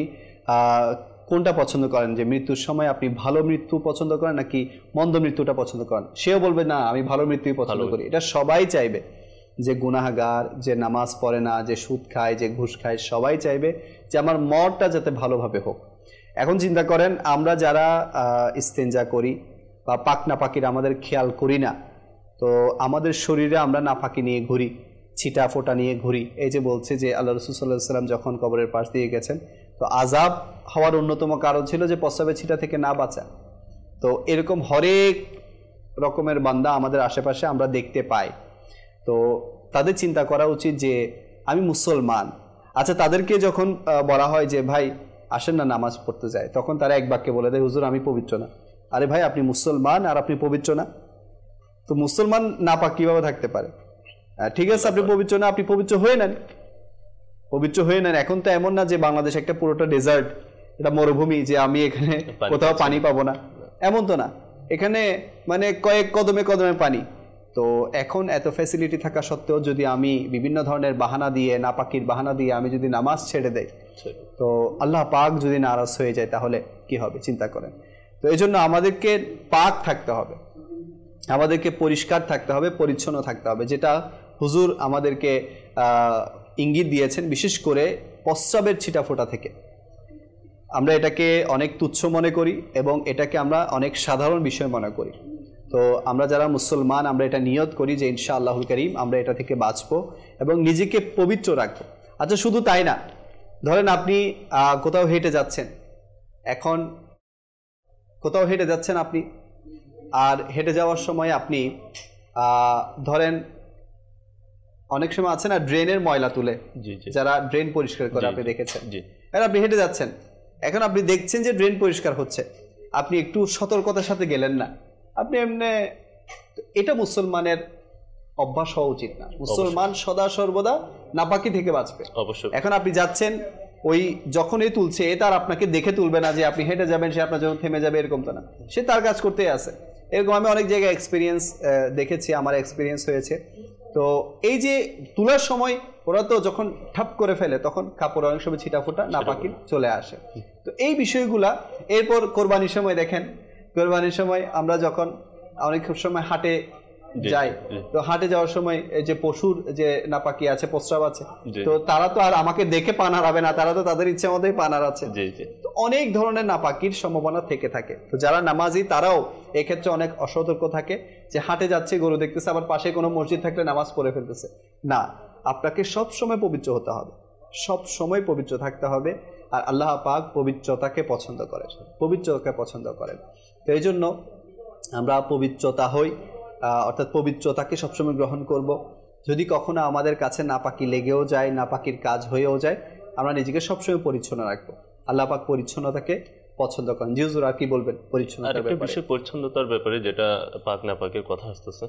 কোনটা পছন্দ করেন, যে মৃত্যুর সময় আপনি ভালো মৃত্যু পছন্দ করেন নাকি মন্দ মৃত্যুটা পছন্দ করেন, সেও বলবে না আমি ভালো মৃত্যুই পছন্দ করি। এটা সবাই চাইবে, যে গুনাহগার, যে নামাজ পড়ে না, যে সুদ খায়, যে ঘুষ খায়, সবাই চাইবে যে আমার মরটা যাতে ভালোভাবে হোক। এখন চিন্তা করেন, আমরা যারা ইস্তেঞ্জা করি বা পাক নাপাকির আমাদের খেয়াল করি না, তো আমাদের শরীরে আমরা নাপাকি নিয়ে ঘুরি, ছিটা ফোটা নিয়ে ঘুরি। এই যে বলছে যে আল্লাহ রাসূল সাল্লাল্লাহু আলাইহি ওয়াসাল্লাম যখন কবরের পাশ দিয়ে গেছেন, তো আযাব হওয়ার অন্যতম কারণ ছিল যে প্রস্রাবের ছিটা থেকে না বাঁচা। তো এরকম হরেক রকমের বান্দা আমাদের আশেপাশে আমরা দেখতে পাই। তো তাদের চিন্তা করা উচিত যে আমি মুসলমান। আচ্ছা, তাদেরকে যখন বলা হয় যে ভাই আসেন না নামাজ পড়তে যায়, তখন তারা এক বাক্যে বলে দেয় হুজুর আমি পবিত্র না। আরে ভাই, আপনি মুসলমান আর আপনি পবিত্র না? তো মুসলমান নাপাক কিভাবে থাকতে পারে? ঠিক আছে, আপনি পবিত্র না, আপনি পবিত্র হয়ে নেন, পবিত্র হয়ে নেন। এখন তো এমন না যে বাংলাদেশ একটা পুরোটা ডেজার্ট, এটা মরুভূমি, যে আমি এখানে কোথাও পানি পাবো না, এমন তো না। এখানে মানে কয়েক কদমে কদমে পানি। তো এখন এত ফ্যাসিলিটি থাকা সত্ত্বেও যদি আমি বিভিন্ন ধরনের বাহানা দিয়ে, নাপাকির বাহানা দিয়ে আমি যদি নামাজ ছেড়ে দেই, তো আল্লাহ পাক যদি নারাজ হয়ে যায় তাহলে কি হবে চিন্তা করেন। তো এই জন্য আমাদেরকে পাক থাকতে হবে, আমাদেরকে পরিষ্কার থাকতে হবে, পরিচ্ছন্ন থাকতে হবে, যেটা হুজুর আমাদেরকে ইঙ্গিত দিয়েছেন, বিশেষ করে প্রস্রাবের ছিটাফোঁটা থেকে। আমরা এটাকে অনেক তুচ্ছ মনে করি এবং এটাকে আমরা অনেক সাধারণ বিষয় মনে করি। তো আমরা যারা মুসলমান, আমরা এটা নিয়ত করি যে ইনশাআল্লাহুল কারীম আমরা এটা থেকে বাঁচবো এবং নিজেকে পবিত্র রাখবো। আচ্ছা, শুধু তাই না, ধরেন আপনি কোথাও হেঁটে যাচ্ছেন, এখন কোথাও হেঁটে যাচ্ছেন আপনি, আর হেঁটে যাওয়ার সময় আপনি ধরেন অনেক সময় আছে না ড্রেনের ময়লা তুলে, যারা ড্রেন পরিষ্কার করে, আপনি দেখেছেন, আর আপনি হেঁটে যাচ্ছেন, এখন আপনি দেখছেন যে ড্রেন পরিষ্কার হচ্ছে, আপনি একটু সতর্কতার সাথে গেলেন না, আপনি এমনি, এটা মুসলমানের অভ্যাস হওয়া উচিত না। মুসলমান সদা সর্বদা নাপাকি থেকে বাঁচবে। অবশ্যই। এখন আপনি যাচ্ছেন, ওই যখনই তুলছে এ তার আপনাকে দেখে তুলবে না যে আপনি হেঁটে যাবেন, সে আপনার যখন থেমে যাবে, এরকম তো না, সে তার কাজ করতেই আছে। এরকম আমি অনেক জায়গায় এক্সপিরিয়েন্স দেখেছি, আমার এক্সপিরিয়েন্স হয়েছে। তো এই যে তোলার সময় ওরা তো যখন ঠাপ করে ফেলে, তখন কাপড় অনেক সময় ছিটা ফোটা নাপাকি চলে আসে। তো এই বিষয়গুলা, এরপর কোরবানির সময় দেখেন, কোরবানির সময় আমরা যখন অনেক সময় হাটে যাই, তো হাটে যাওয়ার সময় যে পশুর যে নাপাকি আছে, প্রস্রাব আছে, তো তারা তো আর আমাকে দেখে পান হারাবে না, তারা তো তাদের ইচ্ছে মতোই পান হারাচ্ছে। তো অনেক ধরনের নাপাকির সম্ভাবনা থেকে থাকে। তো যারা নামাজি তারাও এক্ষেত্রে অনেক অসতর্ক থাকে, যে হাটে যাচ্ছে, গরু দেখতেছে, আবার পাশে কোনো মসজিদ থাকলে নামাজ পড়ে ফেলতেছে। না, আপনাকে সব সময় পবিত্র হতে হবে, সব সময় পবিত্র থাকতে হবে। আর আল্লাহ পাক পবিত্রতাকে পছন্দ করেন, পবিত্রতাকে পছন্দ করেন। তো এই জন্য আমরা পবিত্রতা হই, অর্থাৎ পবিত্রতাকে সবসময় গ্রহণ করব। যদি কখনো আমাদের কাছে নাপাকি লেগেও যায়, নাপাকির কাজ হয়েও যায়, আমরা নিজেকে সবসময় পরিচ্ছন্ন রাখবো। আল্লাহ পাক পরিচ্ছন্নতাকে পছন্দ করেন। জি হুজুর, আর কি বলবেন পরিচ্ছন্নতার ব্যাপারে? বিষয় পরিচ্ছন্নতার ব্যাপারে, যেটা পাক নাপাকের কথা আসতেছে,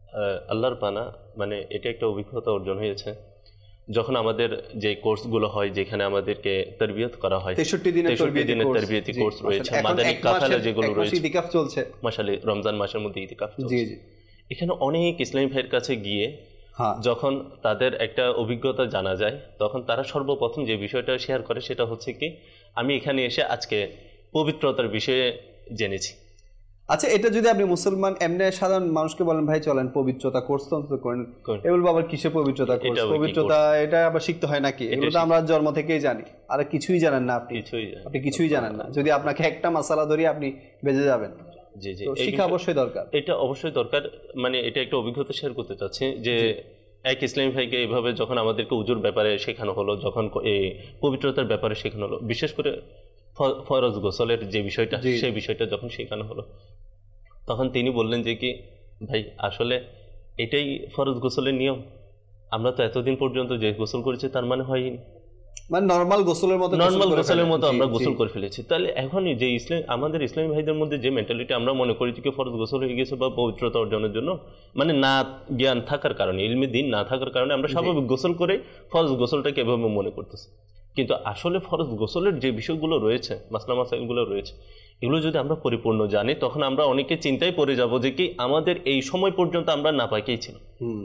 আল্লাহর পানা, মানে এটা একটা অভিজ্ঞতা অর্জন হয়েছে যখন আমাদের যে কোর্সগুলো হয়, যেখানে আমাদেরকে তারবিয়ত করা হয়, তেষট্টি দিনের তারবিয়তি কোর্স রয়েছে, মাদানী কাফেলা যেগুলো রয়েছে, ইতিকাফ চলছে মাশাআল্লাহ, রমজান মাসের মধ্যে ইতিকাফ চলছে। জি জি। এখানে অনেক ইসলামী ভাইয়ের কাছে গিয়ে যখন তাদের একটা অভিজ্ঞতা জানা যায়, তখন তারা সর্বপ্রথম যে বিষয়টা শেয়ার করে সেটা হচ্ছে কি, আমি এখানে এসে আজকে পবিত্রতার বিষয়ে জেনেছি। আচ্ছা, এটা যদি আপনি মুসলমান এমনি সাধারণ মানুষকে বলেন ভাই চলেন পবিত্রতা কোর্স তো করেন, এ বলবো আবার কিসে পবিত্রতা কোর্স, পবিত্রতা এটা আবার শিখতে হয় নাকি? এগুলো তো আমরা জন্ম থেকেই জানি, আর কিছুই জানেন না আপনি, আপনি কিছুই জানেন না। যদি আপনাকে একটা মাসালা ধরি আপনি বেঁচে যাবেন। জি জি, শিক্ষা অবশ্যই দরকার, এটা অবশ্যই দরকার। মানে এটা একটা অভিজ্ঞতা শেয়ার করতে চাচ্ছি যে এক ইসলামী ভাইকে এইভাবে যখন আমাদেরকে উজুর ব্যাপারে শেখানো হলো, যখন এই পবিত্রতার ব্যাপারে শেখানো হলো, বিশেষ করে ফরজ গোসলের যে বিষয়টা, সেই বিষয়টা যখন শেখানো হলো, তখন তিনি বললেন যে কি ভাই আসলে এটাই ফরজ গোসলের নিয়ম, আমরা তো এতদিন পর্যন্ত যে গোসল করেছি তার মানে হয়নি, মানে নরমাল গোসলের মতো নরমাল গোসলের মতো আমরা গোসল করে ফেলেছি। তাহলে এখনই যে ইসলাম আমাদের ইসলামী ভাইদের মধ্যে যে মেন্টালিটি আমরা মনে করি যে ফরজ গোসল হয়ে গেছে বা পবিত্রতা অর্জনের জন্য, মানে না জ্ঞান থাকার কারণে, ইলমে দ্বীন না থাকার কারণে আমরা স্বাভাবিক গোসল করে ফরজ গোসলটাকে এভাবে মনে করতেছি। কিন্তু আসলে ফরজ গোসলের যে বিষয়গুলো রয়েছে, মাসলা মাসাইলগুলো রয়েছে, এগুলো যদি আমরা পরিপূর্ণ জানি, তখন আমরা অনেকে চিন্তায় পড়ে যাব যে কি আমাদের এই সময় পর্যন্ত আমরা নাপাকেই ছিল।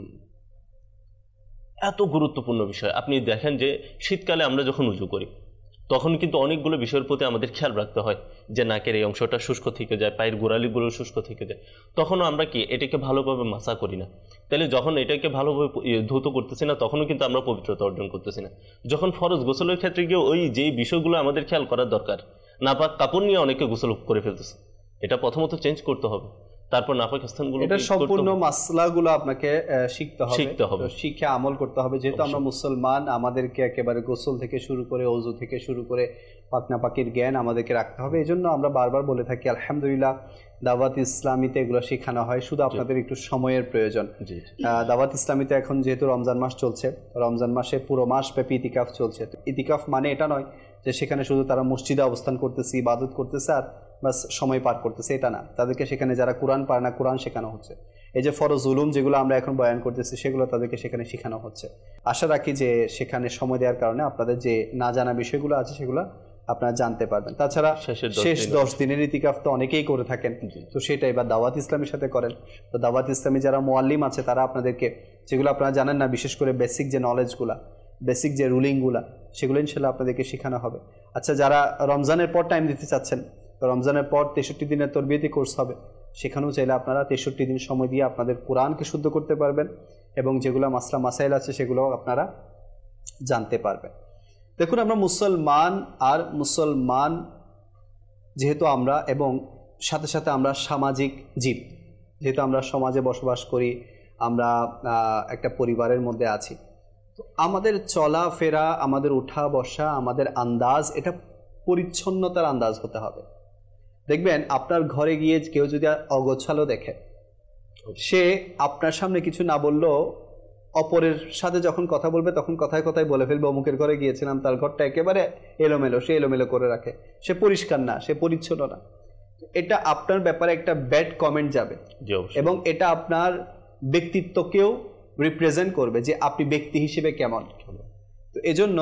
এত গুরুত্বপূর্ণ বিষয়। আপনি দেখেন যে শীতকালে আমরা যখন উজু করি তখন কিন্তু অনেকগুলো বিষয়ের প্রতি আমাদের খেয়াল রাখতে হয়, যে নাকের এই অংশটা শুষ্ক থেকে যায়, পায়ের গোড়ালিগুলো শুষ্ক থেকে যায়, তখনও আমরা কি এটাকে ভালোভাবে মাসা করি না। তাহলে যখন এটাকে ভালোভাবে ধৌত করতেছি না, তখনও কিন্তু আমরা পবিত্রতা অর্জন করতেছি না। যখন ফরজ গোসলের ক্ষেত্রে গিয়ে ওই যেই বিষয়গুলো আমাদের খেয়াল করার দরকার, নাপাক কাপড় নিয়ে অনেকে গোসল করে ফেলতেছে, এটা প্রথমত চেঞ্জ করতে হবে, তারপর নাপাক স্থানগুলো, এটা সম্পূর্ণ মাসলাগুলো আপনাকে শিখতে হবে, শিখতে হবে, শিখে আমল করতে হবে। যেহেতু আমরা মুসলমান, আমাদেরকে একেবারে গোসল থেকে শুরু করে ওযু থেকে শুরু করে পাক নাপাকের জ্ঞান আমাদেরকে রাখতে হবে। এই জন্য আমরা বারবার বলে থাকি আলহামদুলিল্লাহ দাওয়াত ইসলামীতে এগুলো শেখানো হয়, শুধু আপনাদের একটু সময়ের প্রয়োজন। দাওয়াত ইসলামীতে এখন যেহেতু রমজান মাস চলছে, রমজান মাসে পুরো মাস ব্যাপী ইতিকাফ চলছে। ইতিকাফ মানে এটা নয় যে সেখানে শুধু তারা মসজিদে অবস্থান করতেছে, ইবাদত করতেছে আর বাস সময় পার করতেছে, এটা না। তাদেরকে সেখানে যারা কোরআন পারে না, কোরআন শেখানো হচ্ছে। এই যে ফরজ উলুম যেগুলো আমরা এখন বয়ান করতেছি, সেগুলো তাদেরকে সেখানে শেখানো হচ্ছে। আশা রাখি যে সেখানে সময় দেওয়ার কারণে আপনাদের যে না জানা বিষয়গুলো আছে সেগুলো আপনারা জানতে পারবেন। তাছাড়া শেষ দশ দিনের ইতিকাফ তো অনেকেই করে থাকেন, তো সেটাই বা দাওয়াত ইসলামের সাথে করেন। তো দাওয়াত ইসলামী যারা মুআল্লিম আছে তারা আপনাদেরকে যেগুলো আপনারা জানেন না, বিশেষ করে বেসিক যে নলেজগুলা, বেসিক যে রুলিংগুলা, সেগুলো ইনশাল্লাহ আপনাদেরকে শেখানো হবে। আচ্ছা, যারা রমজানের পর টাইম দিতে চাচ্ছেন, তো রমজানের পর তেষট্টি দিনের তরবিয়তি কোর্স হবে, সেখানেও চাইলে আপনারা তেষট্টি দিন সময় দিয়ে আপনাদের কোরআনকে শুদ্ধ করতে পারবেন এবং যেগুলো মাসলা মাসাইল আছে সেগুলো আপনারা জানতে পারবেন। দেখুন, আমরা মুসলমান, আর মুসলমান যেহেতু আমরা, এবং সাথে সাথে আমরা সামাজিক জীব, যেহেতু আমরা সমাজে বসবাস করি, আমরা একটা পরিবারের মধ্যে আছি, তো আমাদের চলাফেরা, আমাদের উঠা বসা, আমাদের আন্দাজ, এটা পরিচ্ছন্নতার আন্দাজ হতে হবে। দেখবেন আপনার ঘরে গিয়ে কেউ যদি অগোছালো দেখে, সে আপনার সামনে কিছু না বললেও অপরের সাথে যখন কথা বলবে তখন কথায় কথায় বলে ফেলবে অমুকের ঘরে গিয়েছিলাম, তার ঘরটা একেবারে এলোমেলো, সে এলোমেলো করে রাখে, সে পরিষ্কার না, সে পরিচ্ছন্ন না। এটা আপনার ব্যাপারে একটা ব্যাড কমেন্ট যাবে এবং এটা আপনার ব্যক্তিত্বকেও রিপ্রেজেন্ট করবে যে আপনি ব্যক্তি হিসেবে কেমন। তো এজন্য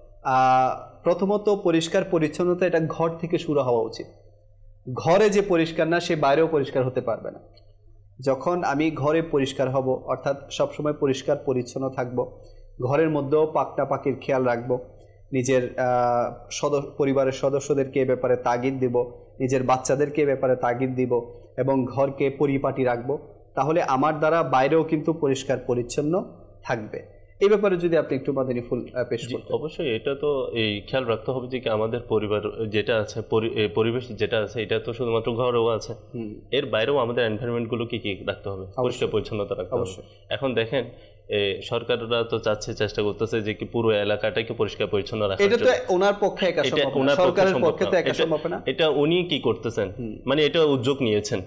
প্রথমত পরিষ্কার পরিচ্ছন্নতা এটা ঘর থেকে শুরু হওয়া উচিত। ঘরে যে পরিষ্কার না, সে বাইরেও পরিষ্কার হতে পারবে না। যখন আমি ঘরে পরিষ্কার হব, অর্থাৎ সবসময় পরিষ্কার পরিচ্ছন্ন থাকব, ঘরের মধ্যেও পাকনা পাকির খেয়াল রাখব, নিজের সদস্য পরিবারের সদস্যদেরকে এ ব্যাপারে তাগিদ দিব, নিজের বাচ্চাদেরকে এ ব্যাপারে তাগিদ দিব এবং ঘরকে পরিপাটি রাখব, তাহলে আমার দ্বারা বাইরেও কিন্তু পরিষ্কার পরিচ্ছন্ন থাকবে। এই ব্যাপারে যদি আপনি একটু মাদানী ফুল পেশ করতেন। অবশ্যই এটা তো এই খেয়াল রাখতে হবে যে আমাদের পরিবার যেটা আছে, পরিবেশ যেটা আছে, এটা তো শুধুমাত্র ঘরেও আছে, এর বাইরেও আমাদের এনভায়রনমেন্টগুলো কি কি রাখতে হবে, পরিষ্কার পরিচ্ছন্নতা রাখতে হবে। এখন দেখেন সরকাররা তো চাচ্ছে, চেষ্টা করতেছে যে কি পুরো এলাকাটাকে পরিষ্কার পরিচ্ছন্ন রাখা। এটা তো ওনার পক্ষে একা সম্ভব না, সরকারের পক্ষে তো একা সম্ভব না। এটা উনি কি করতেছেন, মানে এটা উদ্যোগ নিয়েছেন,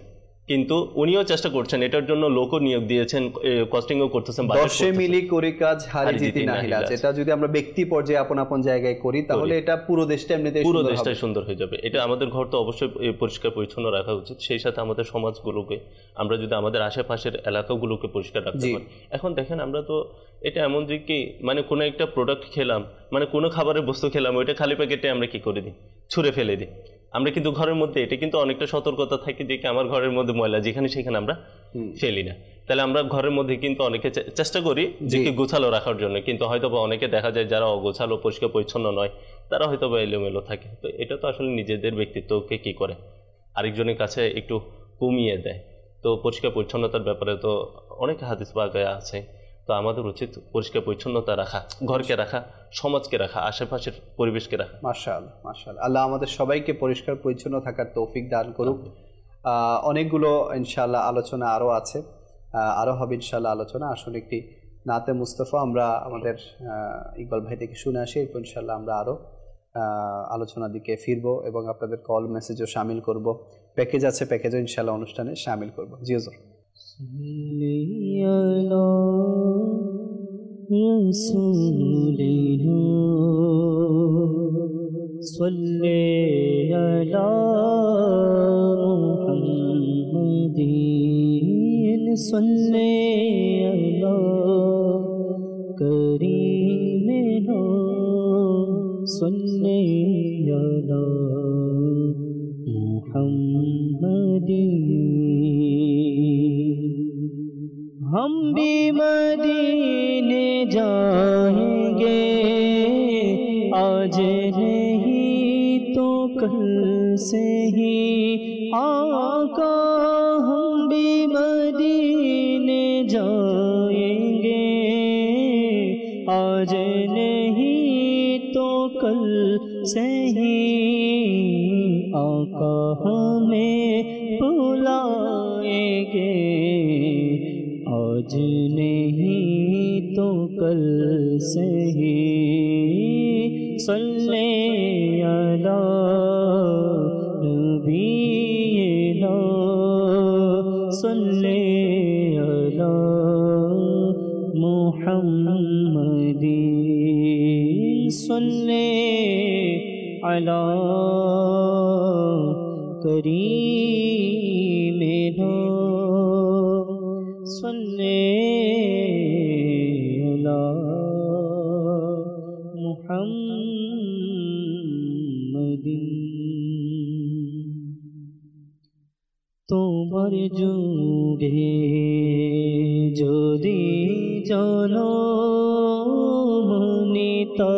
কিন্তু উনিও চেষ্টা করছেন, এটার জন্য লোকও নিয়োগ দিয়েছেন, কস্টিংও করতেছেন। দশে মিলি করি কাজ হারি জিতি নাহিলাজ, এটা যদি আমরা ব্যক্তি পর্যায়ে আপন আপন জায়গায় করি তাহলে এটা পুরো দেশটা এমনিতেই পুরো দেশটাই সুন্দর হয়ে যাবে। এটা আমাদের ঘর তো অবশ্যই পরিষ্কার পরিচ্ছন্ন রাখা উচিত, সেই সাথে আমাদের সমাজগুলোকে আমরা যদি আমাদের আশেপাশের এলাকাগুলোকে পরিষ্কার রাখতে পারি। এখন দেখেন আমরা তো এটা এমন যে কি মানে কোনো একটা প্রোডাক্ট খেলাম, মানে কোনো খাবারের বস্তু খেলাম, ওইটা খালি প্যাকেটে আমরা কি করে দিই, ছুঁড়ে ফেলে দিই। আমরা কিন্তু ঘরের মধ্যে এটা কিন্তু অনেকটা সতর্কতা থাকে যে আমার ঘরের মধ্যে ময়লা যেখানে সেখানে আমরা ফেলি না। তাহলে আমরা ঘরের মধ্যে কিন্তু অনেকে চেষ্টা করি যে কি গোছালো রাখার জন্য, কিন্তু হয়তো বা অনেকে দেখা যায় যারা অগোছালো পরিষ্কার পরিচ্ছন্ন নয় তারা হয়তো বা এলোমেলো থাকে। তো এটা তো আসলে নিজেদের ব্যক্তিত্বকে কি করে আরেকজনের কাছে একটু কমিয়ে দেয়। তো পরিষ্কার পরিচ্ছন্নতার ব্যাপারে তো অনেক হাদিস বাগায় আছে, তো আমাদের উচিত পরিষ্কার পরিচ্ছন্নতা রাখা, ঘরকে রাখা, সমাজকে রাখা, আশেপাশের পরিবেশকে রাখা। মাশাআল্লাহ মাশাআল্লাহ, আল্লাহ আমাদের সবাইকে পরিষ্কার পরিচ্ছন্ন থাকার তৌফিক দান করুক। অনেকগুলো ইনশাআল্লাহ আলোচনা আরও আছে, আরও হবে ইনশাআল্লাহ আলোচনা। আসলে একটি নাতে মুস্তাফা আমরা আমাদের ইকবাল ভাই থেকে শুনে আসি, এরপর ইনশাআল্লাহ আমরা আরও আলোচনার দিকে ফিরবো এবং আপনাদের কল মেসেজও শামিল করব। প্যাকেজ আছে, প্যাকেজও ইনশাআল্লাহ অনুষ্ঠানে শামিল করব। জি হুজুর। صلي على محمد صلي على كريمنا صلي على محمد हम भी मदीने जाएंगे आज नहीं तो कल से ही आका, हम भी मदीने जाएंगे आज नहीं तो कल से ही आका हमें बुलाएंगे आज नहीं तो कल से ही सल्ले अला नबीना सल्ले अला मुहम्मदिन सल्ले अला करीमिना सल्ले अला मुहम्मदिन। তোমার যুগে যদি জনমনিতা,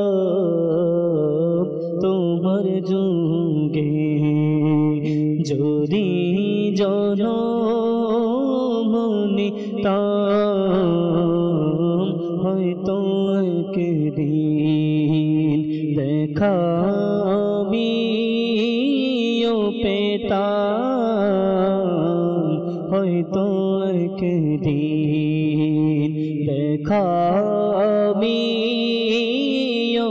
তোমার যুগে যদি জনমনিতা হয়তো একদিন দেখা আমিও পেতাম, হয়তো একদিন দেখা আমিও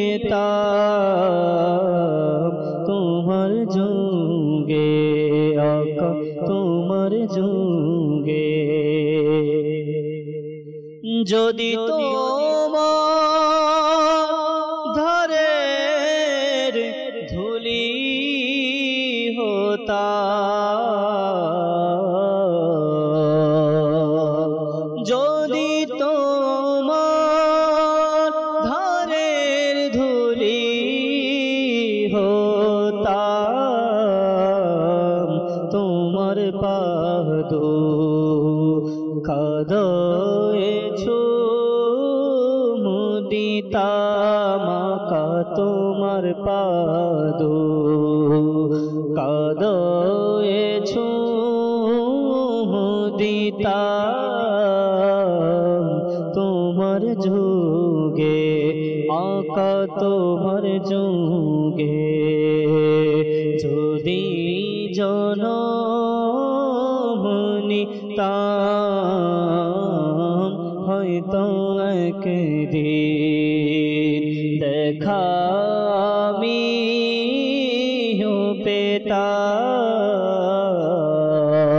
পেতাম তোমার যুগে আকা তোমার যুগে। যদি তোমার ধারের ধুলি হতাম, যদি তোমার ধারের ধুলি হতাম, তোমার পাদ কাদয়েছো মুদিতাম আকা তোমার পাদ কাদয়েছো মুদিতাম তোমার যুগে আকা তোমার যুগে। যদি জনমনিতাম হয়তো একদিন দেখা আমিও পেতাম,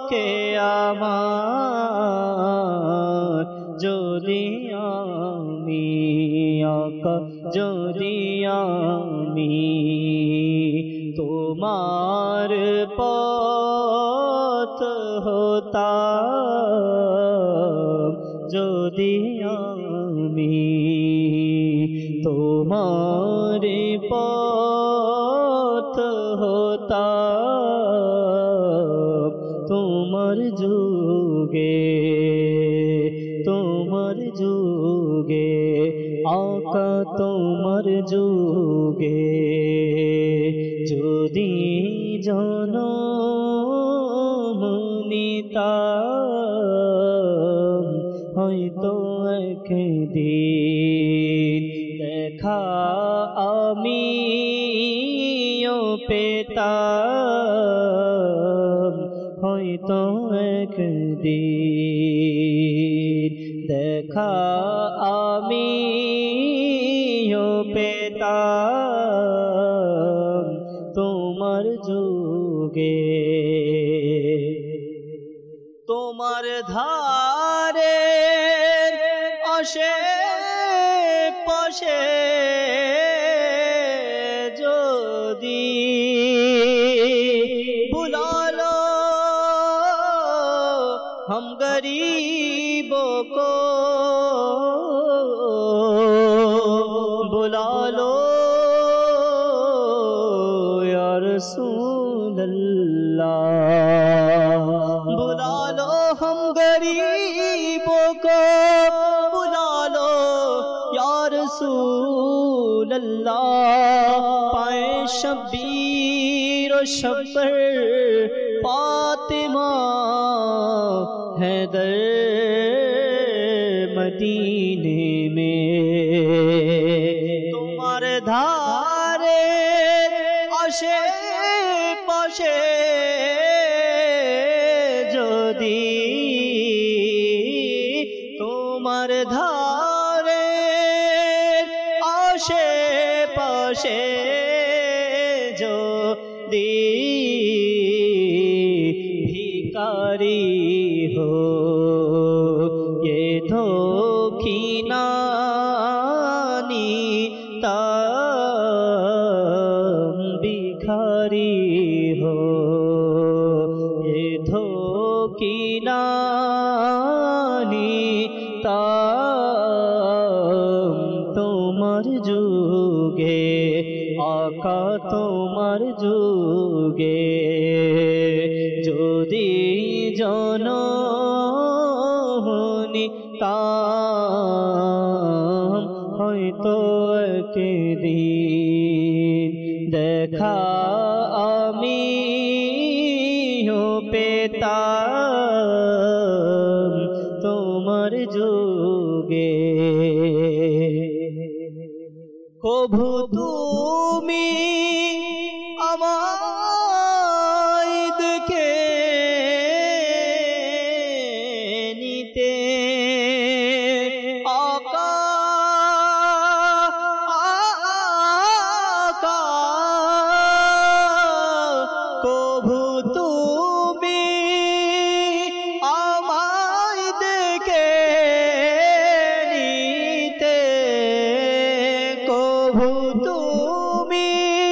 চোখে আমার যদি আমি আকা যদি আমি তোমার পথ হতাম যদি আমি তোমার পথ হতাম তোমার যুগে তোমার যুগে আকা তোমার যুগে যদি জনম নিতাম হয়তো একদিন দেখা আমিও পেতাম হয়তো একদিন দেখা আমিও পেতাম তোমার যুগে তোমার ধারে আশে পাশে যদি বুলালো हम गरीबों को बुला लो या रसूल अल्लाह बुला लो हम गरीबों को बुला लो या रसूल अल्लाह पाए शब्बीर और शब्बर फातिमा हैदर मदीने में तुम्हार धारे आशे पाशे যদি তোমার ধারে আশে পাশে যদি भिखारी हो ये धोखिनानी ताम भिखारी हो ये धोखिनानी ताम তোমার যুগে আকা তোমার যুগে যদি জনম নিতাম হয়তো একদিন দেখা আমিও পেতাম তোমার যুগে কভু তুমি আমায় দেখে নিতে আকা আকা কভু তুমি আমায় দেখে নিতে কভু তুমি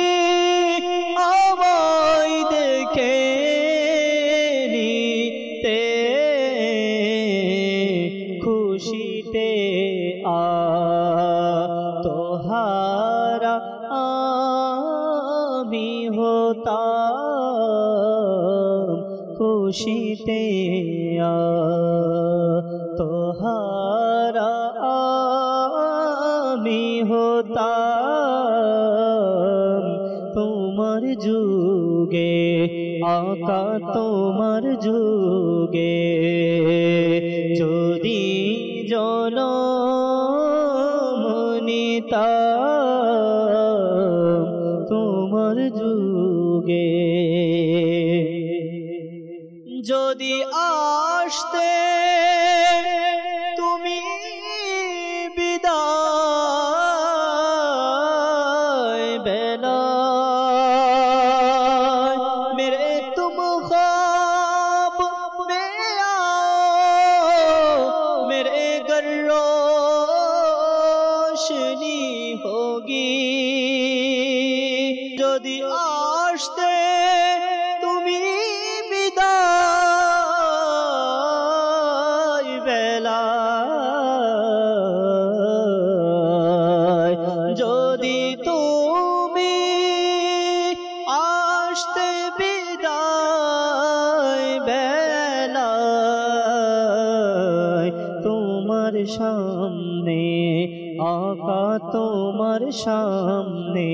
আমায় দেখে নিতে খুশিতে আ তোহারা আমি হতাম খুশিতে আ তোহারা আমি হতাম তোমার যুগে আকা তোমার যুগে যদি জনম নিতাম তোমার যুগে যদি আসতে তুমি বিদায় বেলা मेरे तुम ख्वाब বিদায় বেলায় তোমার সামনে আকা তোমার সামনে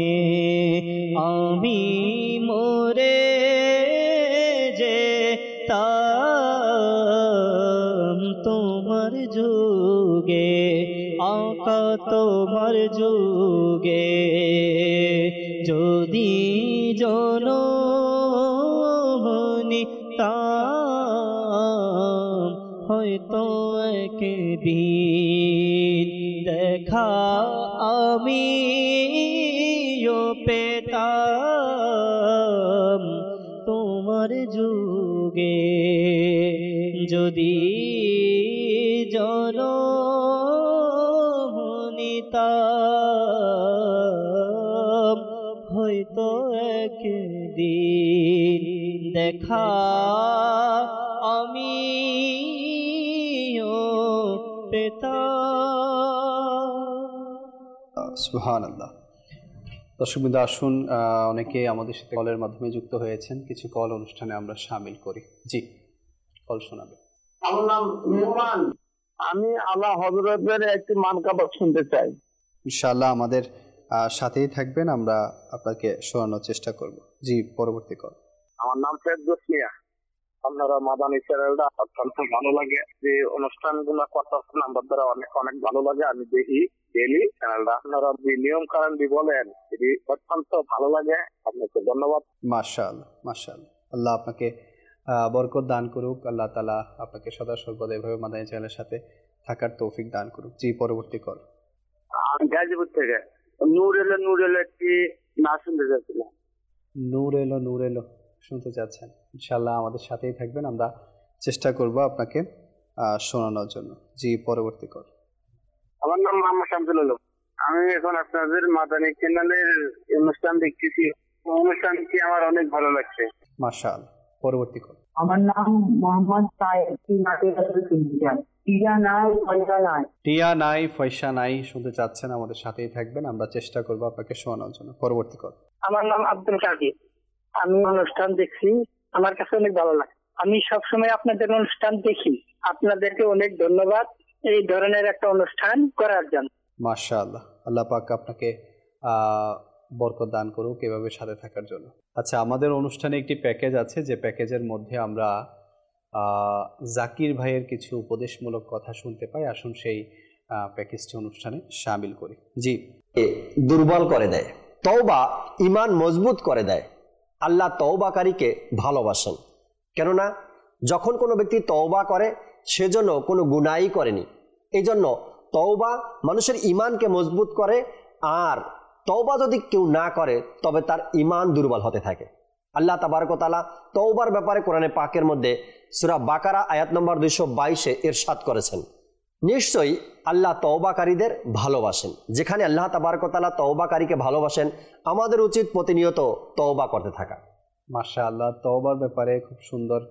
আমি মরে যেতাম তোমার যুগে আকা তোমার যুগে যদি জনমনি তাম হয়তো একদিন দেখা আমি পেতাম তোমার যুগে যদি জনমনি তাম হয়তো একদিন দেখা আমি পেতাম। সুবহানাল্লাহ। দর্শক বিন্দু, আসুন অনেকে আমাদের সাথে কলের মাধ্যমে যুক্ত হয়েছেন, কিছু কল অনুষ্ঠানে আমরা শামিল করি। জি, কল শোনাবে। আমার নাম মেহমান, আমি আল্লাহ হযরতের একটি মানকাবাত শুনতে চাই। ইনশাআল্লাহ আমাদের সাথেই থাকবেন, আমরা আপনাকে শোনানোর চেষ্টা করব। জি, পরবর্তী কল। আমার নাম ফেরদৌস মিয়া। আপনারা মাদানী চ্যানেলটা অত্যন্ত ভালো লাগে, যে অনুষ্ঠানগুলো করতেছেন আমার দ্বারা অনেক অনেক ভালো লাগে, আমি দেখি ডেইলি চ্যানেলটা। আপনারা যে নিয়ম কানুন বলেন এটি অত্যন্ত ভালো লাগে, আপনাকে ধন্যবাদ। মাশাআল্লাহ মাশাআল্লাহ, আল্লাহ আপনাকে বরকত দান করুক, আল্লাহ তাআলা আপনাকে সদা সর্বদা এভাবে মাদানী চ্যানেলের সাথে থাকার তৌফিক দান করুক। জি, পরবর্তী কল। আমি গাজীপুর থেকে নূর এলো নূর এলো একটি না শুনতে চাচ্ছিলাম। নূর এলো নূর এলো শুনতে চাচ্ছেন? ইনশাআল্লাহ আমাদের সাথেই থাকবেন, আমরা চেষ্টা করব আপনাকে শোনানোর জন্য। জি, পরবর্তী কল। আমার নাম মোহাম্মদ শামসুল আলম। আমি এখন আপনাদের মাদানী চ্যানেলের অনুষ্ঠান দেখতেছি, অনুষ্ঠানটি আমার অনেক ভালো লাগছে। মাশাআল্লাহ, পরবর্তী কল। আমার নাম মোহাম্মদ সায়েদ। টিয়া নাই পয়সা নাই টিয়া নাই পয়সা নাই শুনতে চাচ্ছেন? আমাদের সাথেই থাকবেন, আমরা চেষ্টা করব আপনাকে শোনানোর জন্য। পরবর্তী কল। আমার নাম আব্দুল কাদির। আমি অনুষ্ঠান দেখছি, আমার কাছে অনেক ভালো লাগে। আমি সবসময় আপনাদের অনুষ্ঠান দেখি। আপনাদেরকে অনেক ধন্যবাদ এই ধরনের একটা অনুষ্ঠান করার জন্য। মাশাআল্লাহ, আল্লাহ পাক আপনাকে আহ বরকত দান করুক এভাবে সাথে থাকার জন্য। আচ্ছা, আমাদের অনুষ্ঠানে একটি প্যাকেজ আছে, যে প্যাকেজের মধ্যে আমরা আহ জাকির ভাইয়ের কিছু উপদেশমূলক কথা শুনতে পাই। আসুন সেই প্যাকেজটি অনুষ্ঠানে শামিল করি। জি। দুর্বল করে দেয়, তওবা ঈমান মজবুত করে দেয়। আল্লাহ তওবাকারীকে ভালোবাসেন, কেননা যখন কোনো ব্যক্তি তওবা করে সেজন্য কোনো গুনাহই করেনি। এই জন্য তওবা মানুষের ঈমানকে মজবুত করে, আর তওবা যদি কেউ না করে তবে তার ঈমান দুর্বল হতে থাকে। আল্লাহ তাবারক ওয়া তাআলা তওবার ব্যাপারে কোরআনে পাকের মধ্যে সূরা বাকারা আয়াত নম্বর দুইশো বাইশে ইরশাদ করেছেন, নিশ্চয়ই আল্লাহ তওবাকারীদের ভালোবাসেন। যেখানে আল্লাহ তাবারক ওয়া তাআলা তওবাকারীকে ভালোবাসেন, আমাদের উচিত প্রতিনিয়ত তওবা করতে থাকা। মাশাআল্লাহ, তওবার ব্যাপারে খুব সুন্দর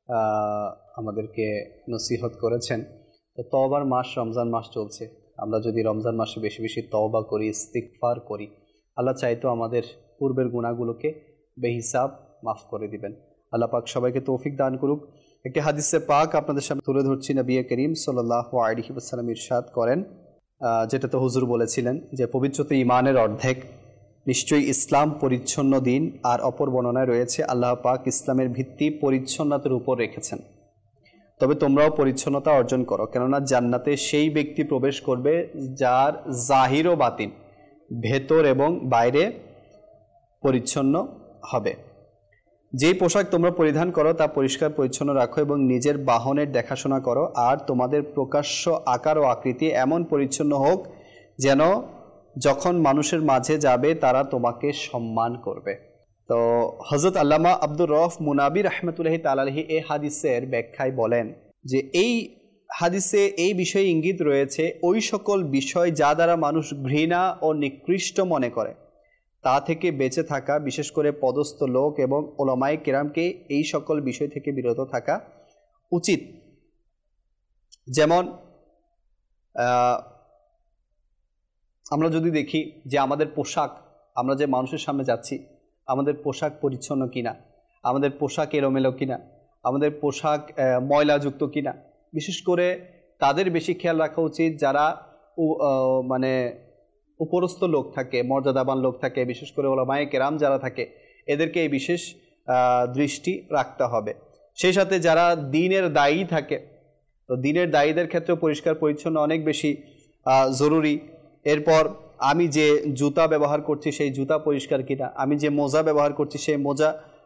আমাদেরকে নসিহত করেছেন। তো তওবার মাস রমজান মাস চলছে, আমরা যদি রমজান মাসে বেশি বেশি তওবা করি, ইস্তিগফার করি, আল্লাহ চাইতো আমাদের পূর্বের গুনাহগুলোকে বেহিসাব মাফ করে দিবেন। আল্লাহ পাক সবাইকে তৌফিক দান করুক। একটি হাদিসে পাক আপনাদের সামনে তুলে ধরছি। নবী করিম সাল্লাল্লাহু আলাইহি ওয়াসাল্লাম ইরশাদ করেন, যেটা তো হুজুর বলেছিলেন, যে পবিত্রতা ঈমানের অর্ধেক, নিশ্চয়ই ইসলাম পরিচ্ছন্ন দিন। আর অপর বর্ণনায় রয়েছে, আল্লাহ পাক ইসলামের ভিত্তি পরিচ্ছন্নতার উপর রেখেছেন, তবে তোমরাও পরিচ্ছন্নতা অর্জন করো, কেননা জান্নাতে সেই ব্যক্তি প্রবেশ করবে যার জাহির ও বাতিন, ভেতর এবং বাইরে পরিচ্ছন্ন হবে। যেই পোশাক তোমরা পরিধান করো তা পরিষ্কার পরিচ্ছন্ন রাখো এবং নিজের বাহনের দেখাশোনা করো, আর তোমাদের প্রকাশ্য আকার ও আকৃতি এমন পরিচ্ছন্ন হোক যেন যখন মানুষের মাঝে যাবে তারা তোমাকে সম্মান করবে। তো হযরত আল্লামা আব্দুর রউফ মুনাবি রাহমাতুল্লাহি তাআলা আলাইহি এই হাদিসের ব্যাখ্যায় বলেন যে এই হাদিসে এই বিষয়ে ইঙ্গিত রয়েছে, ওই সকল বিষয় যা দ্বারা মানুষ ঘৃণা ও নিকৃষ্ট মনে করে তা থেকে বেঁচে থাকা, বিশেষ করে পদস্থ লোক এবং ওলামায়ে কেরামকে এই সকল বিষয় থেকে বিরত থাকা উচিত। যেমন আমরা যদি দেখি যে আমাদের পোশাক, আমরা যে মানুষের সামনে যাচ্ছি, আমাদের পোশাক পরিচ্ছন্ন কিনা, আমাদের পোশাক এলোমেলো কিনা, আমাদের পোশাক ময়লাযুক্ত কিনা। বিশেষ করে তাদের বেশি খেয়াল রাখা উচিত যারা মানে উপরস্থ লোক থাকে, মর্যাদাবান লোক থাকে, বিশেষ করে ওলামায়ে কেরাম যারা থাকে, এদেরকে এই বিশেষ দৃষ্টি রাখতে হবে। সেই সাথে যারা দ্বীনের দায়ী থাকে, তো দ্বীনের দায়ীদের ক্ষেত্রে পরিষ্কার পরিচ্ছন্ন অনেক বেশি জরুরি। এরপর আমি যে জুতা ব্যবহার করছি সেই জুতা পরিষ্কার কিনা, আমি যে মোজা ব্যবহার করছি সেই মোজা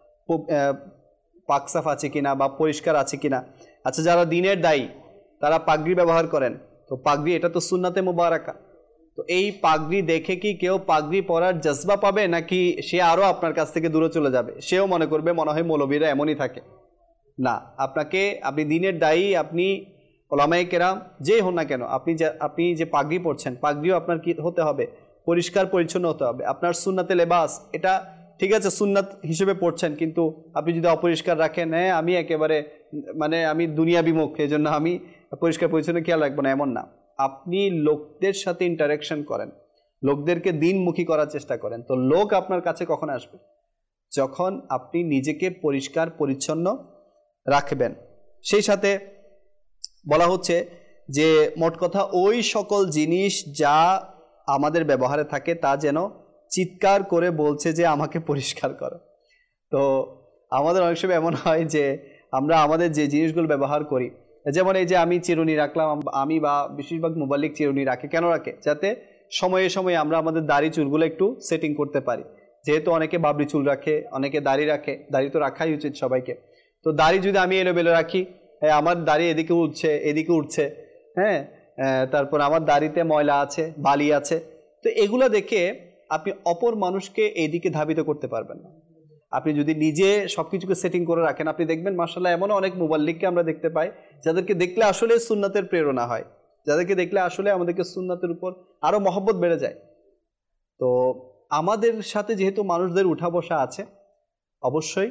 পাকসাফ আছে কিনা বা পরিষ্কার আছে কিনা। আচ্ছা, যারা দ্বীনের দায়ী তারা পাগড়ি ব্যবহার করেন, তো পাগড়ি এটা তো সুন্নাতে মুবারাকা, তো এই পাগড়ি দেখে কি কেউ পাগড়ি পরার জজবা পাবে, নাকি সে আরও আপনার কাছ থেকে দূরে চলে যাবে? সেও মনে করবে মনে হয় মৌলবীরা এমনই থাকে। না, আপনাকে, আপনি দ্বীনের দায়ী, আপনি ওলামায়ে কেরাম যেই হন না কেন, আপনি যে আপনি যে পাগড়ি পরছেন, পাগড়িও আপনার কি হতে হবে? পরিষ্কার পরিচ্ছন্ন হতে হবে। আপনার সুন্নাতে লেবাস, এটা ঠিক আছে সুন্নাত হিসেবে পড়ছেন, কিন্তু আপনি যদি অপরিষ্কার রাখেন, হ্যাঁ আমি একেবারে মানে আমি দুনিয়া বিমুখ, এই জন্য আমি পরিষ্কার পরিচ্ছন্ন খেয়াল রাখবো না, এমন না। আপনি লোকদের সাথে ইন্টারাকশন করেন, লোকদেরকে দিনমুখী করার চেষ্টা করেন, তো লোক আপনার কাছে কখন আসবে? যখন আপনি নিজেকে পরিষ্কার পরিচ্ছন্ন রাখবেন। সেই সাথে বলা হচ্ছে যে মোট কথা ওই সকল জিনিস যা আমাদের ব্যবহারে থাকে তা যেন চিৎকার করে বলছে যে আমাকে পরিষ্কার করো। তো আমাদের অনেক সময় এমন হয় যে আমরা আমাদের যে জিনিসগুলো ব্যবহার করি, যেমন এই যে আমি চিরুনি রাখলাম, আমি বা বেশিরভাগ মুবাল্লিক চিরুনি রাখে, কেন রাখে? যাতে সময়ে সময়ে আমরা আমাদের দাড়ি চুলগুলো একটু সেটিং করতে পারি। যেহেতু অনেকে বাবরি চুল রাখে, অনেকে দাড়ি রাখে, দাড়ি তো রাখাই উচিত সবাইকে। তো দাড়ি যদি আমি এলোমেলো রাখি, হ্যাঁ আমার দাড়ি এদিকে উঠছে এদিকে উঠছে, হ্যাঁ তারপর আমার দাড়িতে ময়লা আছে, বালি আছে, তো এগুলো দেখে আপনি অপর মানুষকে এইদিকে ধাবিত করতে পারবেন না। আপনি যদি নিজে সবকিছুকে সেটিং করে রাখেন, আপনি দেখবেন মাশাআল্লাহ এমন অনেক মুবাল্লিগকে আমরা দেখতে পাই যাদেরকে দেখলে আসলে সুন্নাতের প্রেরণা হয়, যাদেরকে দেখলে আসলে আমাদেরকে সুন্নাতের উপর আরো মহব্বত বেড়ে যায়। তো আমাদের সাথে যেহেতু মানুষদের উঠা বসা আছে, অবশ্যই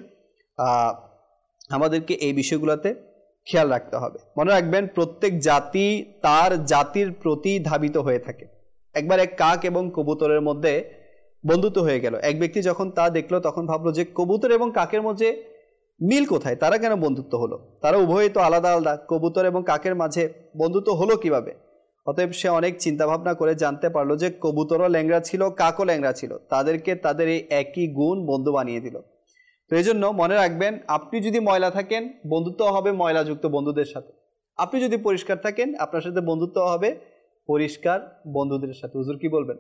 আমাদেরকে এই বিষয়গুলোতে খেয়াল রাখতে হবে। মনে রাখবেন প্রত্যেক জাতি তার জাতির প্রতি ধাবিত হয়ে থাকে। একবার এক কাক এবং কবুতরের মধ্যে বন্ধুত্ব হয়ে গেল। এক ব্যক্তি যখন তা দেখলো তখন ভাবলো যে কবুতর এবং কাকের মধ্যে মিল কোথায়, তারা কেন বন্ধুত্ব হলো? তারা উভয়ই তো আলাদা আলাদা, কবুতর এবং কাকের মাঝে বন্ধুত্ব হলো কিভাবে? অতএব সে অনেক চিন্তা ভাবনা করে জানতে পারলো যে কবুতরও ল্যাংড়া ছিল, কাকও ল্যাংড়া ছিল, তাদেরকে তাদের এই একই গুণ বন্ধু বানিয়ে দিল। তো এই জন্য মনে রাখবেন, আপনি যদি ময়লা থাকেন বন্ধুত্ব হবে ময়লাযুক্ত বন্ধুদের সাথে, আপনি যদি পরিষ্কার থাকেন আপনার সাথে বন্ধুত্ব হবে পরিষ্কার বন্ধুদের সাথে। হুজুর কি বলবেন?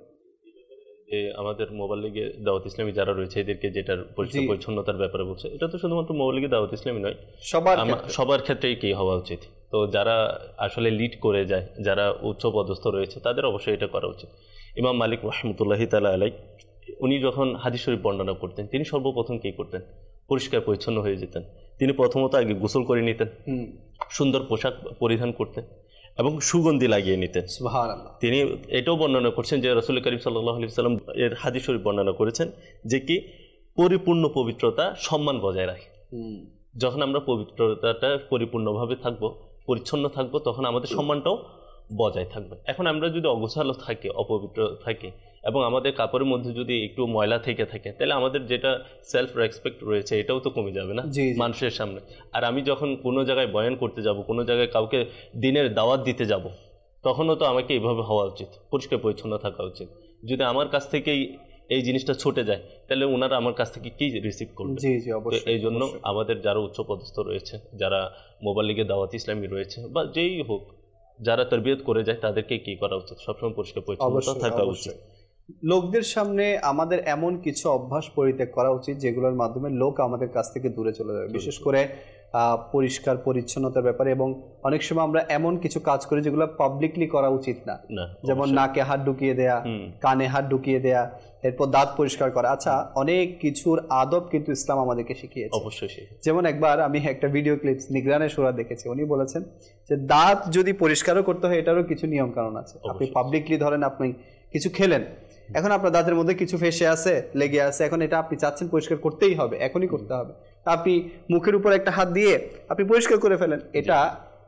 যে আমাদের মোবাইল লিগে দাওয়াত ইসলামী যারা রয়েছে এদেরকে যেটার পরিষ্কার পরিচ্ছন্নতার ব্যাপারে বলছে, এটা তো শুধুমাত্র মোবাইল লিগে দাওয়াত ইসলামী নয়, সবার সবার ক্ষেত্রেই কি হওয়া উচিত। তো যারা আসলে লিড করে যায়, যারা উচ্চ পদস্থ রয়েছে, তাদের অবশ্যই এটা করা উচিত। ইমাম মালিক রাহমাতুল্লাহি তাআলা আলাইহি উনি যখন হাদিস শরীফ বর্ণনা করতেন, তিনি সর্বপ্রথম কি করতেন? পরিষ্কার পরিচ্ছন্ন হয়ে যেতেন। তিনি প্রথমত আগে গোসল করে নিতেন, সুন্দর পোশাক পরিধান করতেন এবং সুগন্ধি লাগিয়ে নিতেন। সুবহানাল্লাহ। তিনি এটাও বর্ণনা করছেন যে রাসূল করিম সাল্লাল্লাহু আলাইহি ওয়াসাল্লাম এর হাদিস শরীফ বর্ণনা করেছেন যে কি পরিপূর্ণ পবিত্রতা সম্মান বজায় রাখে। যখন আমরা পবিত্রতাটা পরিপূর্ণভাবে থাকবো, পরিচ্ছন্ন থাকবো, তখন আমাদের সম্মানটাও বজায় থাকবে। এখন আমরা যদি অগোছালো থাকি, অপবিত্র থাকি এবং আমাদের কাপড়ের মধ্যে যদি একটু ময়লা থেকে থাকে, তাহলে আমাদের যেটা সেলফ রেসপেক্ট রয়েছে এটাও তো কমে যাবে না মানুষের সামনে। আর আমি যখন কোনো জায়গায় বয়ান করতে যাব, কোনো জায়গায় কাউকে দিনের দাওয়াত দিতে যাব, তখনও তো আমাকে এইভাবে হওয়া উচিত, পরিষ্কার পরিচ্ছন্ন থাকা উচিত। যদি আমার কাছ থেকেই এই জিনিসটা ছুটে যায় তাহলে ওনারা আমার কাছ থেকে কি রিসিভ করবে? এই জন্য আমাদের যারা উচ্চপদস্থ রয়েছে, যারা মোবাইল লিগে দাওয়াত ইসলামী রয়েছে বা যেই হোক, যারা তরবিয়ত করে যায়, তাদেরকে কি করা উচিত? সবসময় পরিষ্কার পরিচ্ছন্নতা থাকা উচিত। লোকদের সামনে আমাদের এমন কিছু অভ্যাস পরিত্যাগ করা উচিত যেগুলোর মাধ্যমে লোক আমাদের কাছ থেকে দূরে চলে যাবে, বিশেষ করে পরিষ্কার পরিচ্ছন্নতার ব্যাপারে। এবং অনেক সময় আমরা এমন কিছু কাজ করি যেগুলো পাবলিকলি করা উচিত না, যেমন নাকে হাত ঢুকিয়ে দেয়া, কানে হাত ঢুকিয়ে দেয়া, এরপর দাঁত পরিষ্কার করা। আচ্ছা, অনেক কিছুর আদব কিন্তু ইসলাম আমাদেরকে শিখিয়েছে। অবশ্যই। যেমন একবার আমি একটা ভিডিও ক্লিপ নিগরানের সুরা দেখেছি, উনি বলেছেন যে দাঁত যদি পরিষ্কারও করতে হয় এটারও কিছু নিয়ম কানুন আছে। আপনি পাবলিকলি ধরেন আপনি কিছু খেলেন, এখন আপনার দাঁতের মধ্যে কিছু ফেসে আছে, লেগে আছে, এখন এটা আপনি চাচ্ছেন পরিষ্কার করতেই হবে, এখনই করতে হবে। আপনি মুখের উপর একটা হাত দিয়ে আপনি পরিষ্কার করে ফেলেন, এটা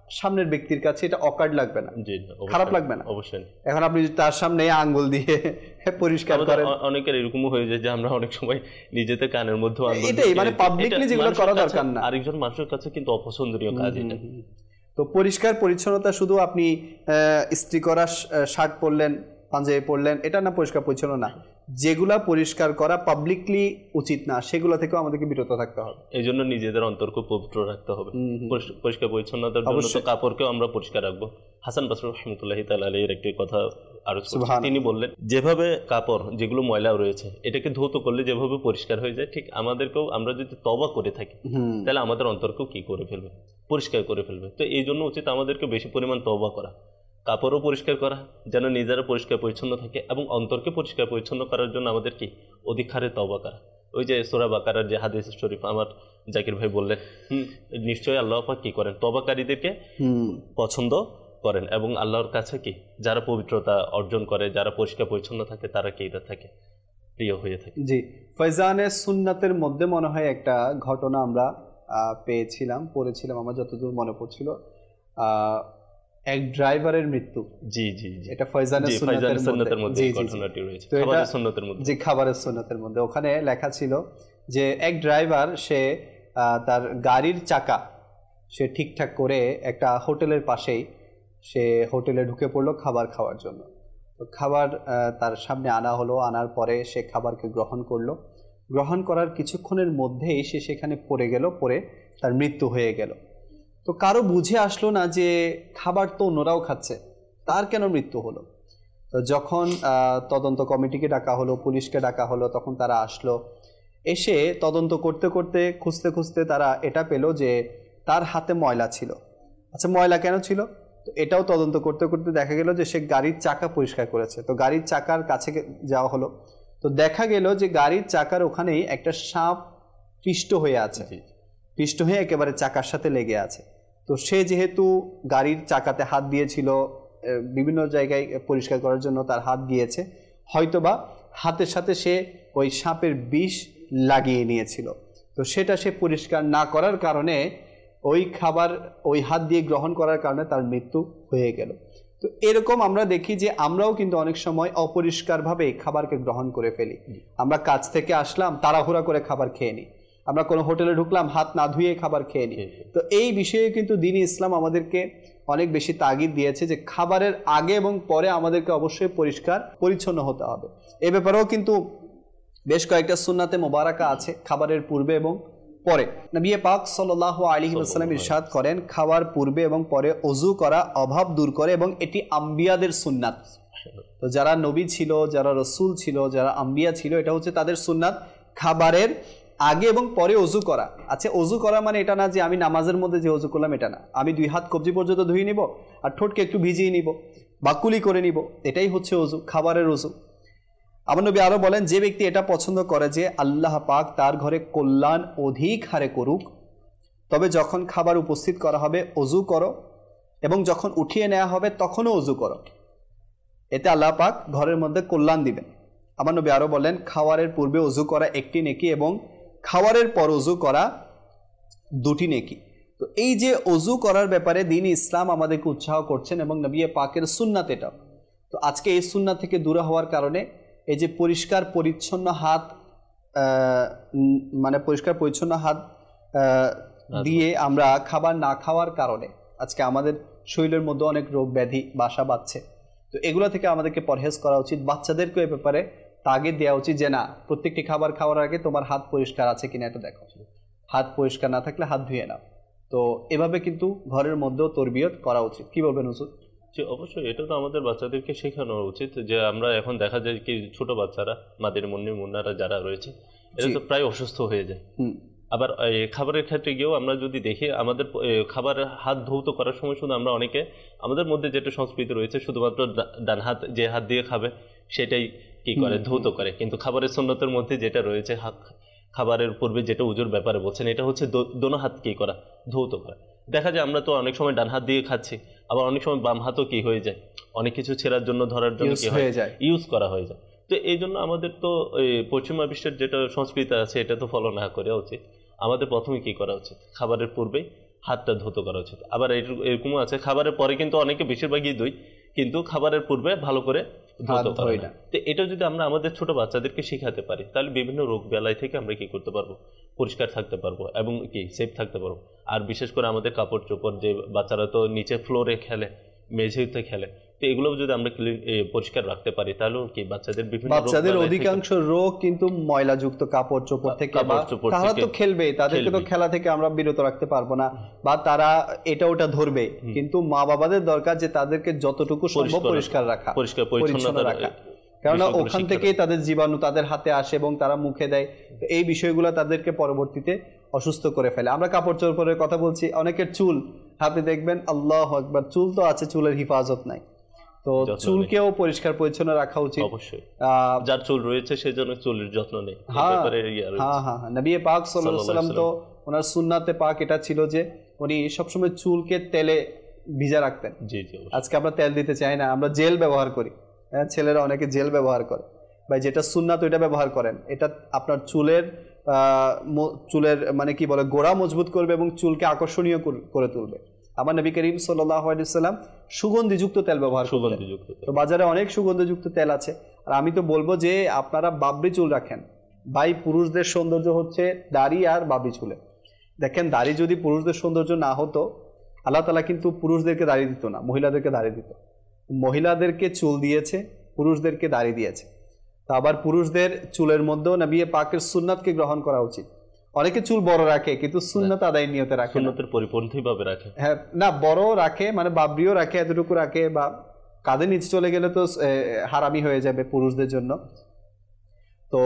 সামনের ব্যক্তির কাছে এটা অকার্ড লাগবে না, জি, খারাপ লাগবে না অবশ্যই। এখন আপনি যদি তার সামনে আঙ্গুল দিয়ে পরিষ্কার করেন, অনেকের এরকম হয়ে যায় যে আমরা অনেক সময় নিজেদের কানের মধ্যে আঙ্গুল, এটাই মানে পাবলিকলি যেগুলো করা দরকার না, আরেকজন মানুষের কাছে কিন্তু অপছন্দনীয় কাজ এটা। তো পরিষ্কার পরিচ্ছন্নতা শুধু আপনি ইস্ত্রি করা শার্ট পরলেন, পাঞ্জাবি পরলেন, এটা না পরিষ্কার পরিচ্ছন্ন না। যেগুলা পরিষ্কার করা পাবলিকলি উচিত না সেগুলো থেকেও আমাদেরকে বিরত থাকতে হবে। এই জন্য নিজেদের অন্তরকে পবিত্র রাখতে হবে। পরিষ্কার পরিচ্ছন্নতার জন্য তো কাপড়কেও আমরা পরিষ্কার রাখবো। হাসান বাসরি রাহমাতুল্লাহি তাআলা আলাইহির একটি কথা আরো তিনি বললেন, যেভাবে কাপড় যেগুলো ময়লা রয়েছে এটাকে ধৌত করলে যেভাবে পরিষ্কার হয়ে যায়, ঠিক আমাদেরকেও আমরা যদি তওবা করে থাকি তাহলে আমাদের অন্তরকেও কি করে ফেলবে, পরিষ্কার করে ফেলবে। তো এই জন্য উচিত আমাদেরকে বেশি পরিমাণ তওবা করা, কাপড়ও পরিষ্কার করা যেন নিজেরা পরিষ্কার পরিচ্ছন্ন থাকে, এবং অন্তরকে পরিষ্কার পরিচ্ছন্ন করার জন্য আমাদের কি অধিক হারে তওবা করা। ওই যে সূরা বাকারার যে হাদিস শরীফ আমার জাকির ভাই বললেন, নিশ্চয়ই আল্লাহ পাক কি করেন, তওবাকারীদেরকে পছন্দ করেন, এবং আল্লাহর কাছে কি যারা পবিত্রতা অর্জন করে, যারা পরিষ্কার পরিচ্ছন্ন থাকে তারা কি এটা থাকে প্রিয় হয়ে থাকে। জি, ফয়জানে সুন্নাতের মধ্যে মনে হয় একটা ঘটনা আমরা পেয়েছিলাম, পড়েছিলাম, আমার যতদূর মনে পড়ছিল, আহ এক ড্রাইভারের মৃত্যু। জি জি জি, এটা ফয়জানে সুন্নাতের মধ্যে ঘটনাটি রয়েছে, খাবারের সুন্নাতের মধ্যে। জি, খাবারের সুন্নাতের মধ্যে ওখানে লেখা ছিল যে এক ড্রাইভার সে তার গাড়ির চাকা সে ঠিকঠাক করে একটা হোটেলের পাশেই সে হোটেলে ঢুকে পড়লো খাবার খাওয়ার জন্য। তো খাবার তার সামনে আনা হলো, আনার পরে সে খাবারকে গ্রহণ করলো, গ্রহণ করার কিছুক্ষণের মধ্যেই সে সেখানে পড়ে গেল, পড়ে তার মৃত্যু হয়ে গেল। তো কারো বুঝে আসলো না যে খাবার তো অন্যরাও খাচ্ছে, তার কেন মৃত্যু হলো। তো যখন তদন্ত কমিটিকে ডাকা হলো, পুলিশকে ডাকা হলো, তখন তারা আসলো, এসে তদন্ত করতে করতে খুঁজতে খুঁজতে তারা এটা পেলো যে তার হাতে ময়লা ছিল। আচ্ছা, ময়লা কেন ছিল? তো এটাও তদন্ত করতে করতে দেখা গেল যে সে গাড়ির চাকা পরিষ্কার করেছে। তো গাড়ির চাকার কাছে যাওয়া হলো, তো দেখা গেল যে গাড়ির চাকার ওখানেই একটা সাপ পিষ্ট হয়ে আছে, পিষ্ট হয়ে একেবারে চাকার সাথে লেগে আছে। তো সে যেহেতু গাড়ির চাকাতে হাত দিয়েছিল, বিভিন্ন জায়গায় পরিষ্কার করার জন্য তার হাত গিয়েছে, হয়তোবা হাতের সাথে সে ওই সাপের বিষ লাগিয়ে নিয়েছিল। তো সেটা সে পরিষ্কার না করার কারণে ওই খাবার ওই হাত দিয়ে গ্রহণ করার কারণে তার মৃত্যু হয়ে গেল। তো এরকম আমরা দেখি যে আমরাও কিন্তু অনেক সময় অপরিষ্কারভাবে খাবারকে গ্রহণ করে ফেলি। আমরা কাজ থেকে আসলাম, তাড়াহুড়া করে খাবার খেয়ে নিই, আমরা কোনো হোটেলে ঢুকলাম, হাত না ধুয়ে খাবার খেয়ে নিই। তো এই বিষয়ে কিন্তু দ্বীন ইসলাম আমাদেরকে অনেক বেশি তাগিদ দিয়েছে যে খাবারের আগে এবং পরে আমাদেরকে অবশ্যই পরিষ্কার পরিচ্ছন্ন হতে হবে। এ ব্যাপারেও কিন্তু বেশ কয়েকটা সুন্নাতে মোবারাকা আছে, খাবারের পূর্বে এবং পরে। নবী পাক সাল্লাল্লাহু আলাইহি ওয়াসাল্লাম ইরশাদ করেন, খাওয়ার পূর্বে এবং পরে ওযু করা অভাব দূর করে, এবং এটি আম্বিয়াদের সুন্নাত। তো যারা নবী ছিল, যারা রসুল ছিল, যারা আম্বিয়া ছিল, এটা হচ্ছে তাদের সুন্নাত, খাবারের আগে এবং পরে ওযু করা। আচ্ছা, ওযু করা মানে এটা না যে আমি নামাজের মধ্যে যে ওযু করলাম, এটা না। আমি দুই হাত কবজি পর্যন্ত ধুয়ে নিব আর ঠোঁটকে একটু ভিজিয়ে নিব বা কুলি করে নিব, এটাই হচ্ছে ওযু, খাবারের ওযু। আমার নবী আরো বলেন, যে ব্যক্তি এটা পছন্দ করে যে আল্লাহ পাক তার ঘরে কল্যাণ অধিক হারে করুক, তবে যখন খাবার উপস্থিত করা হবে ওযু করো, এবং যখন উঠিয়ে নেওয়া হবে তখনও ওযু করো, এতে আল্লাহ পাক ঘরের মধ্যে কল্যাণ দিবেন। আমার নবী আরো বলেন, খাওয়ারের পূর্বে ওযু করা একটি নেকি এবং খাওয়ারের পর ওযু করা দুটি নেকি। তো এই যে ওযু করার ব্যাপারে দ্বীন ইসলাম আমাদেরকে উৎসাহ করছেন, এবং নবী পাকের সুন্নাত এটাও। তো আজকে এই সুন্নাত থেকে দূরে হওয়ার কারণে এই যে পরিষ্কার পরিচ্ছন্ন হাত, মানে পরিষ্কার পরিচ্ছন্ন হাত দিয়ে আমরা খাবার না খাওয়ার কারণে আজকে আমাদের শরীরের মধ্যে অনেক রোগ ব্যাধি বাসা বাঁধছে। তো এগুলো থেকে আমাদেরকে পরহেজ করা উচিত। বাচ্চাদেরকেও এ ব্যাপারে তাগিদ দেওয়া উচিত যে না, প্রত্যেকটি খাবার খাওয়ার আগে তোমার হাত পরিষ্কার আছে কিনা এটা দেখো, হাত পরিষ্কার না থাকলে হাত ধুয়ে নাও। তো এভাবে কিন্তু ঘরের মধ্যেও তরবিয়ত করা উচিত। কি বলবেন হুজুর? যে অবশ্যই এটা তো আমাদের বাচ্চাদেরকে শেখানো উচিত, যে আমরা এখন দেখা যায় কি ছোট বাচ্চারা, মাদের মুন্নি মুন্নারা যারা রয়েছে, এরা তো প্রায় অসুস্থ হয়ে যায়। আবার খাবারের ক্ষেত্রে গিয়েও আমরা যদি দেখি, আমাদের খাবারের হাত ধৌত করার সময় শুধু আমরা অনেকে, আমাদের মধ্যে যেটা সংস্কৃতি রয়েছে, শুধুমাত্র ডান হাত যে হাত দিয়ে খাবে সেটাই কি করে, ধৌত করে। কিন্তু খাবারের সুন্নতের মধ্যে যেটা রয়েছে, খাবারের পূর্বে যেটা উজুর ব্যাপারে বলছেন, এটা হচ্ছে দোনো হাত কি করা, ধৌত করা। দেখা যায় আমরা তো অনেক সময় ডান হাত দিয়ে খাচ্ছি, আবার অনেক সময় বাম হাতও কি হয়ে যায়, অনেক কিছু ছেঁড়ার জন্য, ধরার জন্য কি হয়ে যায়, ইউজ করা হয়ে যায়। তো এই জন্য আমাদের তো পশ্চিমা বিশ্বের যেটা সংস্কৃতি আছে এটা তো ফলো না করা উচিত। আমাদের প্রথমে কি করা উচিত, খাবারের পূর্বে হাতটা ধুতো করা উচিত। আবার এরকমও আছে খাবারের পরে কিন্তু অনেকে বেশিরভাগই ধুই, কিন্তু খাবারের পূর্বে ভালো করে ধুতো করে না। তো এটা যদি আমরা আমাদের ছোট বাচ্চাদেরকে শিখাতে পারি তাহলে বিভিন্ন রোগ বেলায় থেকে আমরা কি করতে পারবো, পরিষ্কার থাকতে পারবো এবং কি সেফ থাকতে পারবো। আর বিশেষ করে আমাদের কাপড় চোপড়, যে বাচ্চারা তো নিচে ফ্লোরে খেলে, মেঝেতে খেলে, তো এগুলো যদি আমরা পরিষ্কার রাখতে পারি তাহলে কি বাচ্চাদের বিভিন্ন বাচ্চাদের অধিকাংশ রোগ কিন্তু ময়লাযুক্ত কাপড় চোপড় থেকে, তারা তো খেলবে, তাদেরকে তো খেলা থেকে আমরা বিরত রাখতে পারবো না, বা তারা এটা ওটা ধরবে, কিন্তু মা বাবাদের দরকার যে তাদেরকে যতটুকু সম্ভব পরিষ্কার রাখা, পরিষ্কার পরিচ্ছন্ন রাখা, কেননা ওখান থেকেই তাদের জীবাণু তাদের হাতে আসে এবং তারা মুখে দেয়। তো এই বিষয়গুলো তাদেরকে পরবর্তীতে অসুস্থ করে ফেলে। আমরা কাপড় চোপড়ের কথা বলছি, অনেকের চুল আপনি দেখবেন আল্লাহু আকবার, চুল তো আছে, চুলের হিফাজত নাই। তো চুলকেও পরিষ্কার পরিচ্ছন্ন রাখা উচিত। অবশ্যই যার চুল রয়েছে সেজন্য চুলের যত্ন নেই। হ্যাঁ হ্যাঁ হ্যাঁ নবী পাক সাল্লাল্লাহু আলাইহি ওয়াসাল্লাম তো ওনার সুন্নাতে পাক এটা ছিল যে উনি সবসময় চুলকে তেলে ভিজা রাখতেন। জি জি। আজকে আমরা তেল দিতে চাই না, আমরা জেল ব্যবহার করি। হ্যাঁ, ছেলেরা অনেকে জেল ব্যবহার করে। ভাই যেটা সুন্নাত ওইটা ব্যবহার করেন, এটা আপনার চুলের চুলের মানে কি বলে গোড়া মজবুত করবে এবং চুলকে আকর্ষণীয় করে তুলবে। আমার নবী করিম সাল্লাল্লাহু আলাইহি ওয়াসাল্লাম সুগন্ধিযুক্ত তেল ব্যবহার করতেন। তো বাজারে অনেক সুগন্ধিযুক্ত তেল আছে। আর আমি তো বলবো যে আপনারা বাবরি চুল রাখেন। ভাই পুরুষদের সৌন্দর্য হচ্ছে দাড়ি আর বাবরি চুলে। দেখেন দাড়ি যদি পুরুষদের সৌন্দর্য না হতো, আল্লাহ তাআলা কিন্তু পুরুষদেরকে দাড়ি দিত না, মহিলাদেরকে দাড়ি দিত। মহিলাদেরকে চুল দিয়েছে, পুরুষদেরকে দাড়ি দিয়েছে। তো আবার পুরুষদের চুলের মধ্যেও নবী পাকের সুন্নাতকে গ্রহণ করা উচিত। অনেকে চুল বড় রাখে কিন্তু সুন্নাত আদায় নিয়তে রাখে, সুন্নাতের পরিপন্থী ভাবে রাখে। হ্যাঁ না, বড় রাখে মানে বাবরিও রাখে, এতটুকু রাখে, বা কাঁধের নিচে চলে গেলে তো হারামি হয়ে যাবে পুরুষদের জন্য। তো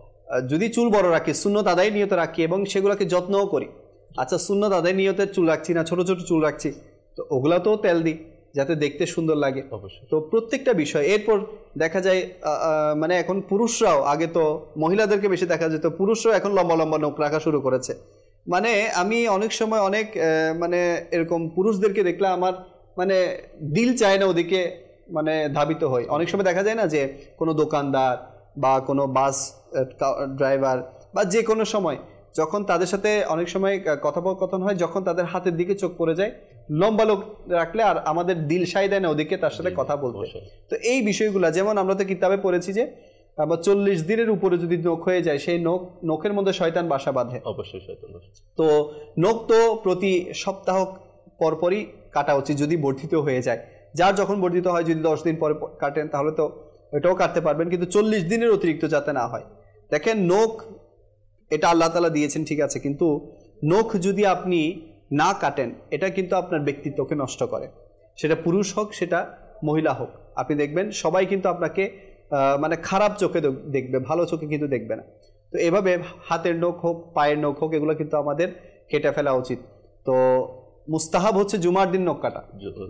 যদি চুল বড় রাখি, সুন্নাত আদায় নিয়তে রাখি এবং সেগুলোকে যত্নও করি। আচ্ছা সুন্নাত আদায় নিয়তে চুল রাখছি না, ছোট ছোট চুল রাখছি, তো ওগুলা তো তেল দিই যাতে দেখতে সুন্দর লাগে। তো প্রত্যেকটা বিষয়। এরপর দেখা যায় মানে এখন পুরুষরাও, আগে তো মহিলাদেরকে বেশি দেখা যেত, পুরুষরাও এখন লম্বা লম্বা নখ রাখা শুরু করেছে। মানে আমি অনেক সময় অনেক মানে এরকম পুরুষদেরকে দেখলে আমার মানে দিল চায় না ওদিকে মানে ধাবিত হয়। অনেক সময় দেখা যায় না যে কোনো দোকানদার বা কোনো বাস ড্রাইভার বা যে কোনো সময় যখন তাদের সাথে অনেক সময় কথোপকথন হয়, যখন তাদের হাতের দিকে চোখ পড়ে যায়, লম্বা লোক রাখলে আর আমাদের দিল সাই দেয় না ওদিকে তার সাথে কথা বলতে। তো এই বিষয়গুলো যেমন আমরা তো কিতাবে পড়েছি যে আবার চল্লিশ দিনের উপরে যদি নখ হয়ে যায়, সেই নখ নখের মধ্যে শয়তান বাসা বাঁধে। অবশ্যই শয়তান। তো নখ তো প্রতি সপ্তাহ পরপরই কাটা উচিত যদি বর্ধিত হয়ে যায়। যার যখন বর্ধিত হয়, যদি দশ দিন পরে কাটেন তাহলে তো এটাও কাটতে পারবেন, কিন্তু চল্লিশ দিনের অতিরিক্ত যাতে না হয়। দেখেন নখ এটা আল্লাহ তাআলা দিয়েছেন ঠিক আছে, কিন্তু নখ যদি আপনি না কাটেন এটা কিন্তু আপনার ব্যক্তিত্বকে নষ্ট করে। সেটা পুরুষ হোক সেটা মহিলা হোক, আপনি দেখবেন সবাই কিন্তু আপনাকে মানে খারাপ চোখে দেখবে, ভালো চোখে কিন্তু দেখবে না। তো এভাবে হাতের নখ হোক, পায়ের নখ হোক, এগুলো কিন্তু আমাদের কেটে ফেলা উচিত। তো মুস্তাহাব হচ্ছে জুমার দিন নখ কাটা,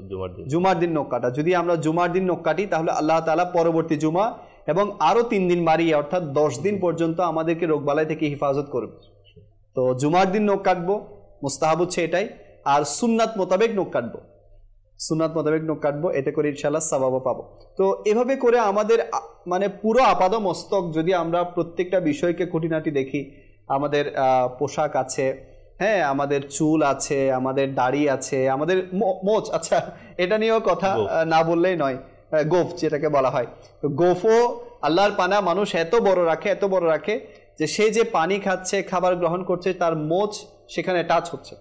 জুমার দিন নখ কাটা। যদি আমরা জুমার দিন নখ কাটি তাহলে আল্লাহ তাআলা পরবর্তী জুমা এবং আরো তিন দিন বাড়িয়ে অর্থাৎ দশ দিন পর্যন্ত আমাদেরকে রোগবালাই থেকে হেফাজত করবে। তো জুমার দিন নখ কাটবো, মুস্তাহাব হচ্ছে এটাই। আর সুন্নাত মোতাবেক নখ কাটবো, সুন্নাত মোতাবেক নখ কাটবো, এতে করে ইনশাআল্লাহ সওয়াবও পাবো। তো এভাবে করে আমাদের মানে পুরো আপাদ মস্তক যদি আমরা প্রত্যেকটা বিষয়কে খুঁটিনাটি দেখি, আমাদের পোশাক আছে, হ্যাঁ আমাদের চুল আছে, আমাদের দাড়ি আছে, আমাদের মোচ, আচ্ছা এটা নিয়েও কথা না বললেই নয়, গোফ যেটাকে বলা হয়। তো গোফও আল্লাহর পানা মানুষ এত বড় রাখে, এত বড় রাখে যে সে যে পানি খাচ্ছে, খাবার গ্রহণ করছে, তার মোচ সেখানে টাচ হচ্ছে।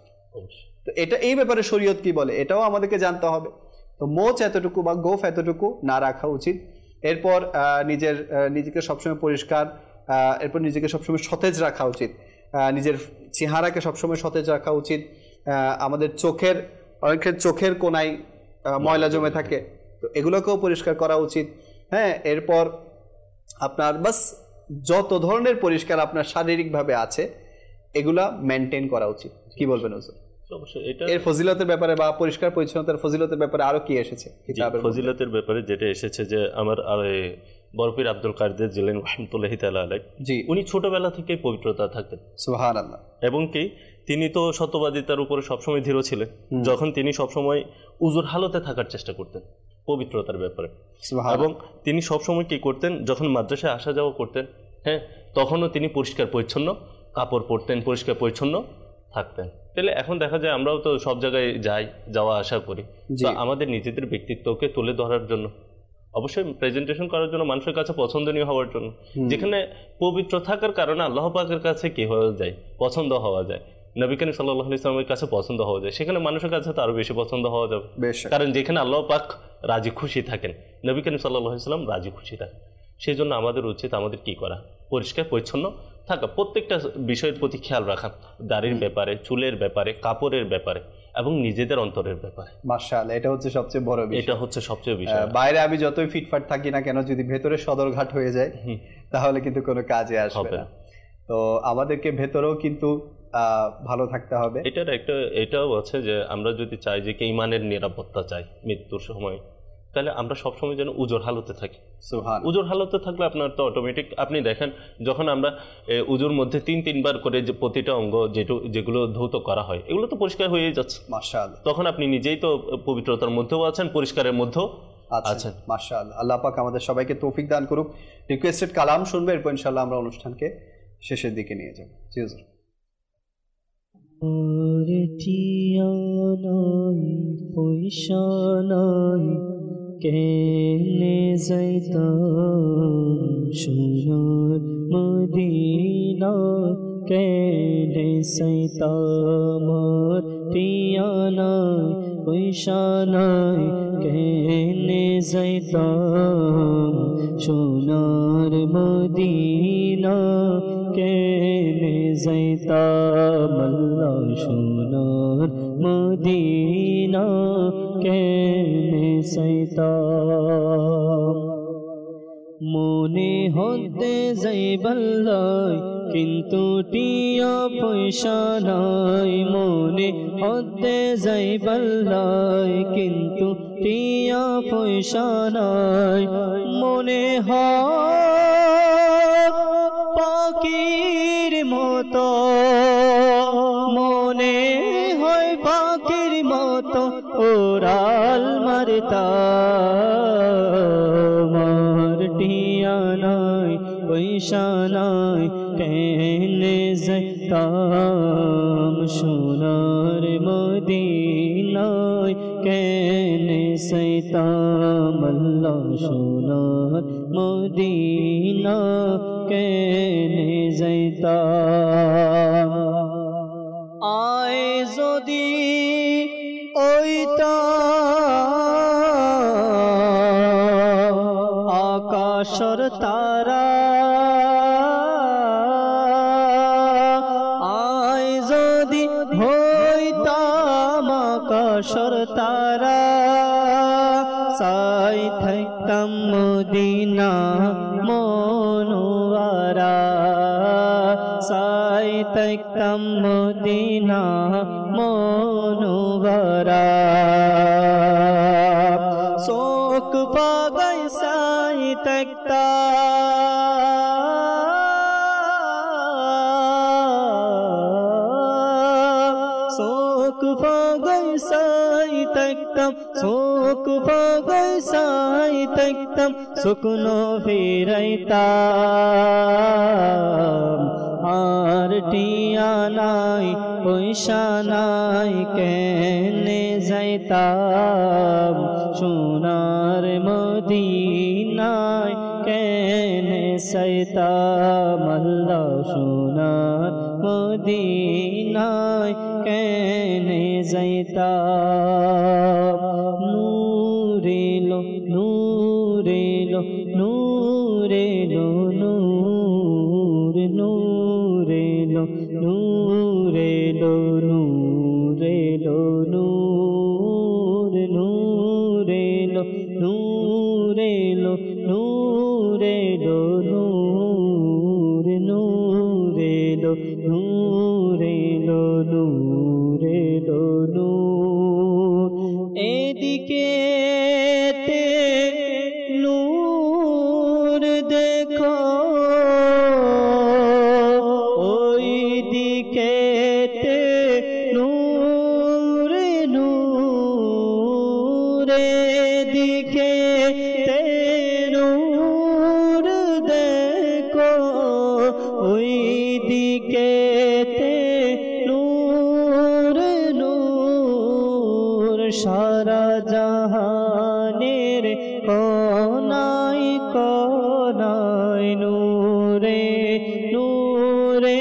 তো এটা এই ব্যাপারে শরীয়ত কি বলে এটাও আমাদেরকে জানতে হবে। তো মোচ এতটুকু বা গোফ এতটুকু না রাখা উচিত। এরপর নিজের নিজেকে সবসময় পরিষ্কার, এরপর নিজেকে সবসময় সতেজ রাখা উচিত, নিজের চেহারাকে সবসময় সতেজ রাখা উচিত। আমাদের চোখের অনেকের চোখের কোনায় ময়লা জমে থাকে, তো এগুলোকেও পরিষ্কার করা উচিত। হ্যাঁ, এরপর আপনার বাস যত ধরনের পরিষ্কার আপনার শারীরিকভাবে আছে এগুলা মেনটেন করা উচিত। কি বলবেন হুজুর? এর ফজিলতের ব্যাপারে বা পরিষ্কার পরিচ্ছন্নতার ফজিলতের ব্যাপারে আরো কি এসেছে কিতাবের? ফজিলতের ব্যাপারে যেটা এসেছে যে আমার বরফির আব্দুল কাদের জিলানী রাহমাতুল্লাহি তাআলা আলাইহি, জি, উনি ছোটবেলা থেকে পবিত্রতা থাকতেন। সুবহানাল্লাহ। এবং কি তিনি তো সত্যবাদিতার উপরে সবসময় দৃঢ় ছিলেন। যখন তিনি সবসময় উজুর হালতে থাকার চেষ্টা করতেন পবিত্রতার ব্যাপারে, এবং তিনি সবসময় কি করতেন, যখন মাদ্রাসায় আসা যাওয়া করতেন, হ্যাঁ তখনও তিনি পরিষ্কার পরিচ্ছন্ন কাপড় পরতেন, পরিষ্কার পরিচ্ছন্ন থাকতেন। তাহলে এখন দেখা যায় আমরাও তো সব জায়গায় যাই, যাওয়া আসা করি, তো আমাদের নিজেদের ব্যক্তিত্বকে তুলে ধরার জন্য, অবশ্যই প্রেজেন্টেশন করার জন্য, মানুষের কাছে পছন্দনীয় হওয়ার জন্য, যেখানে পবিত্র থাকার কারণে আল্লাহ পাকের কাছে কি হয়ে যায়, পছন্দ হওয়া যায়, নবী করিম সাল্লাল্লাহু আলাইহি ওয়াসাল্লামের কাছে পছন্দ হওয়া যায়, সেখানে মানুষের কাছে তো আরো বেশি পছন্দ হওয়া যাবে। কারণ যেখানে আল্লাহ পাক রাজি খুশি থাকেন, নবী করিম সাল্লাল্লাহু আলাইহি ওয়াসাল্লাম রাজি খুশি থাকেন, সেই জন্য আমাদের উচিত আমাদের কি করা, পরিষ্কার পরিচ্ছন্ন থাকা, প্রত্যেকটা বিষয়ের প্রতি খেয়াল রাখা, দাড়ির ব্যাপারে, চুলের ব্যাপারে, কাপড়ের ব্যাপারে এবং নিজেদের অন্তরের ব্যাপারে। মাশাআল্লাহ, এটা হচ্ছে সবচেয়ে বড় বিষয়। এটা হচ্ছে সবচেয়ে বিষয়। বাইরে আমি যতই ফিটফাট থাকি না কেন, যদি ভেতরে সদরঘাট হয়ে যায় তাহলে কিন্তু কোনো কাজে আসবে না। তো আমাদেরকে ভেতরেও কিন্তু ভালো থাকতে হবে। এটার একটা এটাও আছে যে আমরা যদি চাই যে ঈমানের নিরাপত্তা চাই মৃত্যুর সময়, তাহলে আমরা সবসময় যেন উজোর হালতে থাকি। উজোর হালতে থাকলে আপনার তো অটোমেটিক, আপনি দেখেন যখন আমরা উজোর মধ্যে তিন তিনবার করে যে প্রতিটা অঙ্গ যেটু যেগুলো ধৌত করা হয়, এগুলো তো পরিষ্কার হয়ে যাচ্ছে। মাশাআল্লাহ, তখন আপনি নিজেই তো পবিত্রতার মধ্যেও আছেন, পরিষ্কারের মধ্যেও আছেন। মাশাআল্লাহ, আল্লাহ পাক আমাদের সবাইকে তৌফিক দান করুক। রিকোয়েস্টেড কালাম শুনবে, এরপর ইনশাআল্লাহ আমরা অনুষ্ঠানকে শেষের দিকে নিয়ে যাব। জি হুজুর। ওরে টিয়া নাই পয়সা নাই, কেনে যাইতাম সোনার মদিনা, কেনে যাইতাম টিয়া নাই পয়সা নাই, কেনে যাইতাম সোনার মদিনা, কেনে যাইতাম আল্লাহ সোনার মদিনা, কেনে যাইতাম। মনে হতে যাইবাল্লাই কিন্তু টিয়া পয়সা নাই, মনে হতে যাইবাল্লাই কিন্তু টিয়া পয়সা নাই, মনে হয় পাখির মতো, মনে হয় পাখির মতো ওরাল মারতাম, আর টিয়া নাই পয়সা নাই, কেনে যাইতাম সোনার মদিনায়, কেনে যাইতাম আল্লাহ সোনার মদিনা, কেনে যাইতাম। আয় যদি ওইটা আকাশর তারা, আয় যদি হইতাম আকাশর তারা, সাই থাকতাম মদিনা মনোয়ারা, সাই থাকতাম মদিনা মনোয়ারা, শোক পাগাই সাই থাকতাম, শোক পাগাই সাই থাকতাম, শোক পাগাই সাই থাকতাম, শুকনো ফিরাইতাম, আর টিয়া নাই পয়সা নাই, কেনে যাইতাম সোনার মদিনায়, কেনে যাইতাম আল্লাহ সোনার মদিনায়, কেনে যাইতাম। নূরেলো নূরেলো নূরেলো নূর, নূরেলো নূরেলো নূরেলো নূর, নূরেলো নূরেলো নূরেলো নূর, নূরেলো নূরেলো নূরেলো নূর। এদিকে নূর দেখো, ওই দিকে নূর, নূর দিকে নূর দেখো, ওই দিকে নূর সারা জাহানের কোনায় কোনায় নূরে নূরে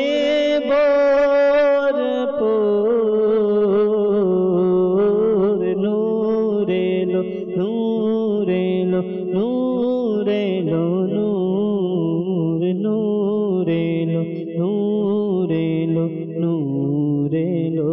ভরপুর নূরে লো নূরে লো নূরে লো নূর নূরে লো নূরে লো নূরে লো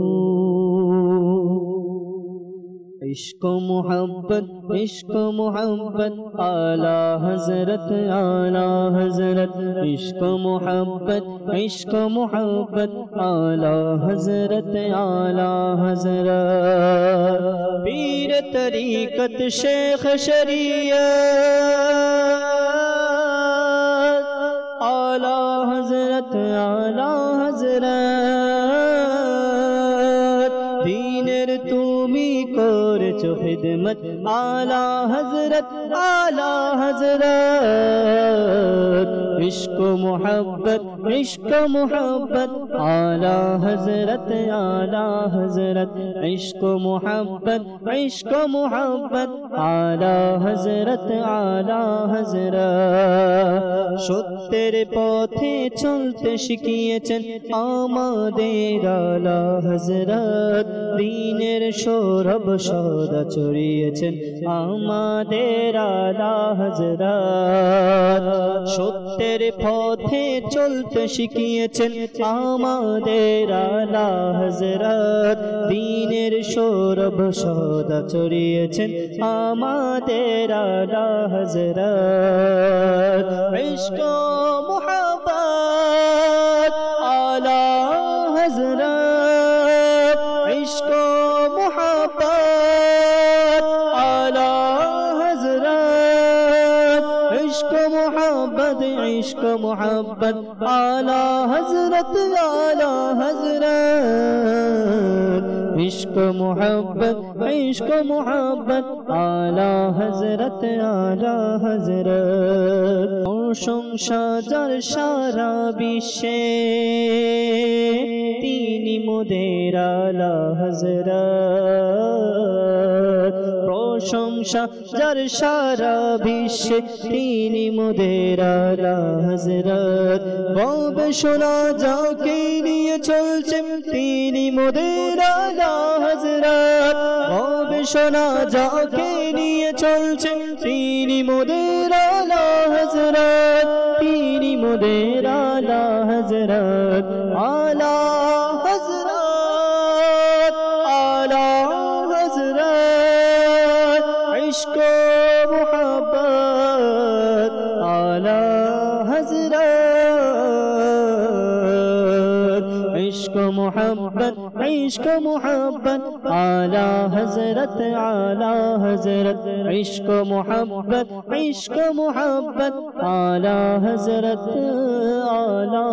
इश्क मोहब्बत इश्क मोहब्बत आला हजरत आला हजरत इश्क मोहब्बत इश्क मोहब्बत आला हजरत आला हजरत पीर तरीकत शेख शरीयत आला हजरत आला हजरत दीनेर तुमी करेছো खिदमत आला हजरत आला हजरत इश्क मोहब्बत इश्क मोहब्बत आला हजरत आला हजरत इश्क मोहब्बत इश्क मोहब्बत आला हजरत आला हजरत সত্যের পথে চলতে শিখিয়েছেন আমাদের আলা হযরত দ্বীনের সৌরভ সদা ছড়িয়েছেন আমাদের আলা হযরত সত্যের পথে চলতে শিখিয়েছেন আমাদের আলা হযরত দ্বীনের সৌরভ সদা ছড়িয়েছেন আমাদের আলা হযরত इश्क मोहब्बत आला हजरत इश्क मोहब्बत आला हजरत इश्क मोहब्बत इश्क मोहब्बत आला हजरत आला हजरत इश्क मोहब्बत इश्क मोहब्बत आला हजरत आला हजरत प्रशंसा जार सारा विश्वे तिनी मोদের आला हजरत प्रशंसा जार सारा विश्वे तिनी मोদের आला हजरत গবেষণা যাকে নিয়ে চলছে তিনি মোদের আলা হযরত গবেষণা যাকে নিয়ে চলছে তিনি মোদের আলা হযরত তিনি মোদের আলা হযরত আলা হযরত আলা হযরত ইশক মোহব্বত আলা হযরত इश्क मोहब्बत इश्क मोहब्बत आला हजरत आला हजरत इश्क मोहब्बत इश्क मोहब्बत आला हजरत आला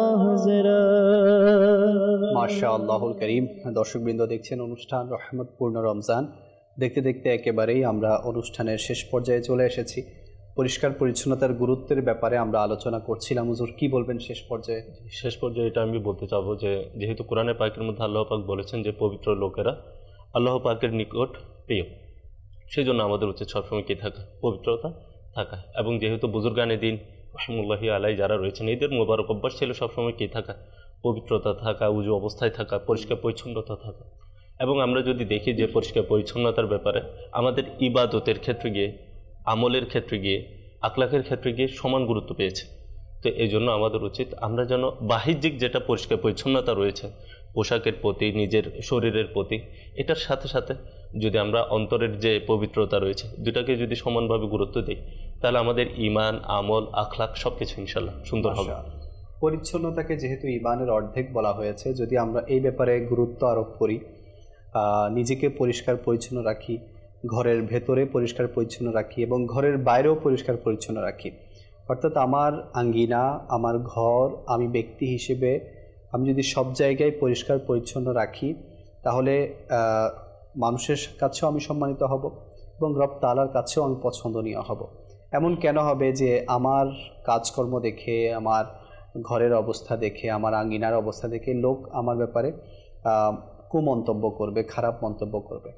हजरत মাশাআল্লাহুল করিম। দর্শকবৃন্দ দেখছেন অনুষ্ঠান রহমতপূর্ণ রমজান। দেখতে দেখতে একেবারেই আমরা অনুষ্ঠানের শেষ পর্যায়ে চলে এসেছি। পরিষ্কার পরিচ্ছন্নতার গুরুত্বের ব্যাপারে আমরা আলোচনা করছিলাম। হুজুর কি বলবেন শেষ পর্যায়ে? শেষ পর্যায়ে এটা আমি বলতে চাবো যে যেহেতু কোরআনে পাকের মধ্যে আল্লাহ পাক বলেছেন যে পবিত্র লোকেরা আল্লাহ পাকের নিকট প্রিয়, সেই জন্য আমাদের উচিত সবসময় কী থাকা, পবিত্রতা থাকা। এবং যেহেতু বুজুর্গানে দিন রহমতুল্লাহি আলাই যারা রয়েছেন এদের মোবারক অভ্যাস ছিল সবসময় কী থাকা, পবিত্রতা থাকা, উজু অবস্থায় থাকা, পরিষ্কার পরিচ্ছন্নতা থাকা। এবং আমরা যদি দেখি যে পরিষ্কার পরিচ্ছন্নতার ব্যাপারে আমাদের ইবাদতের ক্ষেত্রে গিয়ে, আমলের ক্ষেত্রে গিয়ে, আখলাকের ক্ষেত্রে গিয়ে সমান গুরুত্ব পেয়েছে। তো এই জন্য আমাদের উচিত আমরা যেন বাহ্যিক যেটা পরিষ্কার পরিচ্ছন্নতা রয়েছে পোশাকের প্রতি, নিজের শরীরের প্রতি, এটার সাথে সাথে যদি আমরা অন্তরের যে পবিত্রতা রয়েছে দুটাকে যদি সমানভাবে গুরুত্ব দিই তাহলে আমাদের ঈমান, আমল, আখলাক সব কিছু ইনশাল্লাহ সুন্দর হবে। পরিচ্ছন্নতাকে যেহেতু ঈমানের অর্ধেক বলা হয়েছে, যদি আমরা এই ব্যাপারে গুরুত্ব আরোপ করি, নিজেকে পরিষ্কার পরিচ্ছন্ন রাখি, ঘরের ভেতরে পরিষ্কার পরিচ্ছন্ন রাখি এবং ঘরের বাইরেও পরিষ্কার পরিচ্ছন্ন রাখি, অর্থাৎ আমার আঙ্গিনা, আমার ঘর, আমি ব্যক্তি হিসেবে আমি যদি সব জায়গায় পরিষ্কার পরিচ্ছন্ন রাখি তাহলে মানুষের কাছেও আমি সম্মানিত হব এবং রব তাআলার কাছেও আমি পছন্দনীয় হব। এমন কেন হবে যে আমার কাজকর্ম দেখে, আমার ঘরের অবস্থা দেখে, আমার আঙ্গিনার অবস্থা দেখে লোক আমার ব্যাপারে কুমন্তব্য করবে, খারাপ মন্তব্য করবে?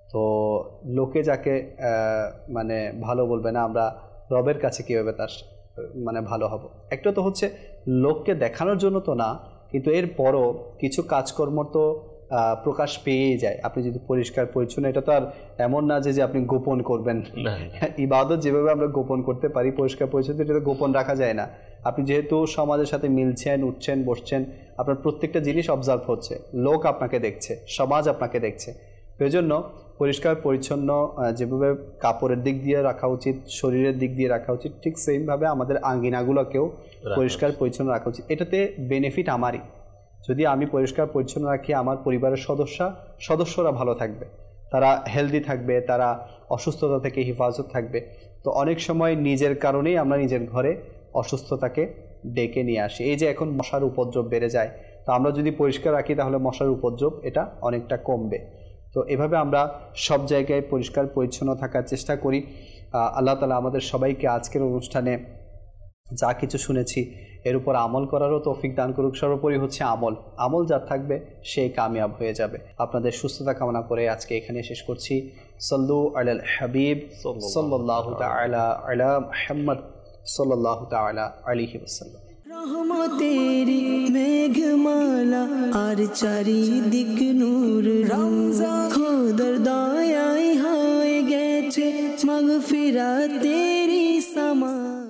তো লোকে যাকে মানে ভালো বলবে না, আমরা রবের কাছে কীভাবে তার মানে ভালো হব? একটা তো হচ্ছে লোককে দেখানোর জন্য তো না, কিন্তু এর পরও কিছু কাজকর্ম তো প্রকাশ পেয়েই যায়। আপনি যদি পরিষ্কার পরিচ্ছন্ন, এটা তো আর এমন না যে যে আপনি গোপন করবেন। ইবাদত যেভাবে আমরা গোপন করতে পারি, পরিষ্কার পরিচ্ছন্ন এটা তো গোপন রাখা যায় না। আপনি যেহেতু সমাজের সাথে মিলছেন, উঠছেন, বসছেন, আপনার প্রত্যেকটা জিনিস অবজার্ভ হচ্ছে, লোক আপনাকে দেখছে, সমাজ আপনাকে দেখছে। এই জন্য পরিষ্কার পরিচ্ছন্ন যেভাবে কাপড়ের দিক দিয়ে রাখা উচিত, শরীরের দিক দিয়ে রাখা উচিত, ঠিক সেইভাবে আমাদের আঙ্গিনাগুলোকেও পরিষ্কার পরিচ্ছন্ন রাখা উচিত। এটাতে বেনিফিট আমারই। যদি আমি পরিষ্কার পরিচ্ছন্ন রাখি, আমার পরিবারের সদস্য সদস্যরা ভালো থাকবে, তারা হেলদি থাকবে, তারা অসুস্থতা থেকে হেফাজত থাকবে। তো অনেক সময় নিজের কারণেই আমরা নিজের ঘরে অসুস্থতাকে ডেকে নিয়ে আসি। এই যে এখন মশার উপদ্রব বেড়ে যায়, তো আমরা যদি পরিষ্কার রাখি তাহলে মশার উপদ্রব এটা অনেকটা কমবে। তো এভাবে আমরা সব জায়গায় পরিষ্কার পরিচ্ছন্ন থাকার চেষ্টা করি। আল্লাহ তাআলা আমাদের সবাইকে আজকের অনুষ্ঠানে যা কিছু শুনেছি এর উপর আমল করারও তৌফিক দান করুক। সর্বোপরি হচ্ছে আমল, আমল যার থাকবে সেই কামিয়াব হয়ে যাবে। আপনাদের সুস্থতা কামনা করে আজকে এখানে শেষ করছি। সাল্লু আলাল হাবিব সাল্লাল্লাহু তাআলা আলা মুহাম্মদ সাল্লাল্লাহু তাআলা আলাইহি ওয়াসাল্লাম। রহমতেরি মেঘমালা আর চারিদিক নূর, রমজান খোদার দয়ায় হয়ে গেছে মাগফিরাতেরি সামা।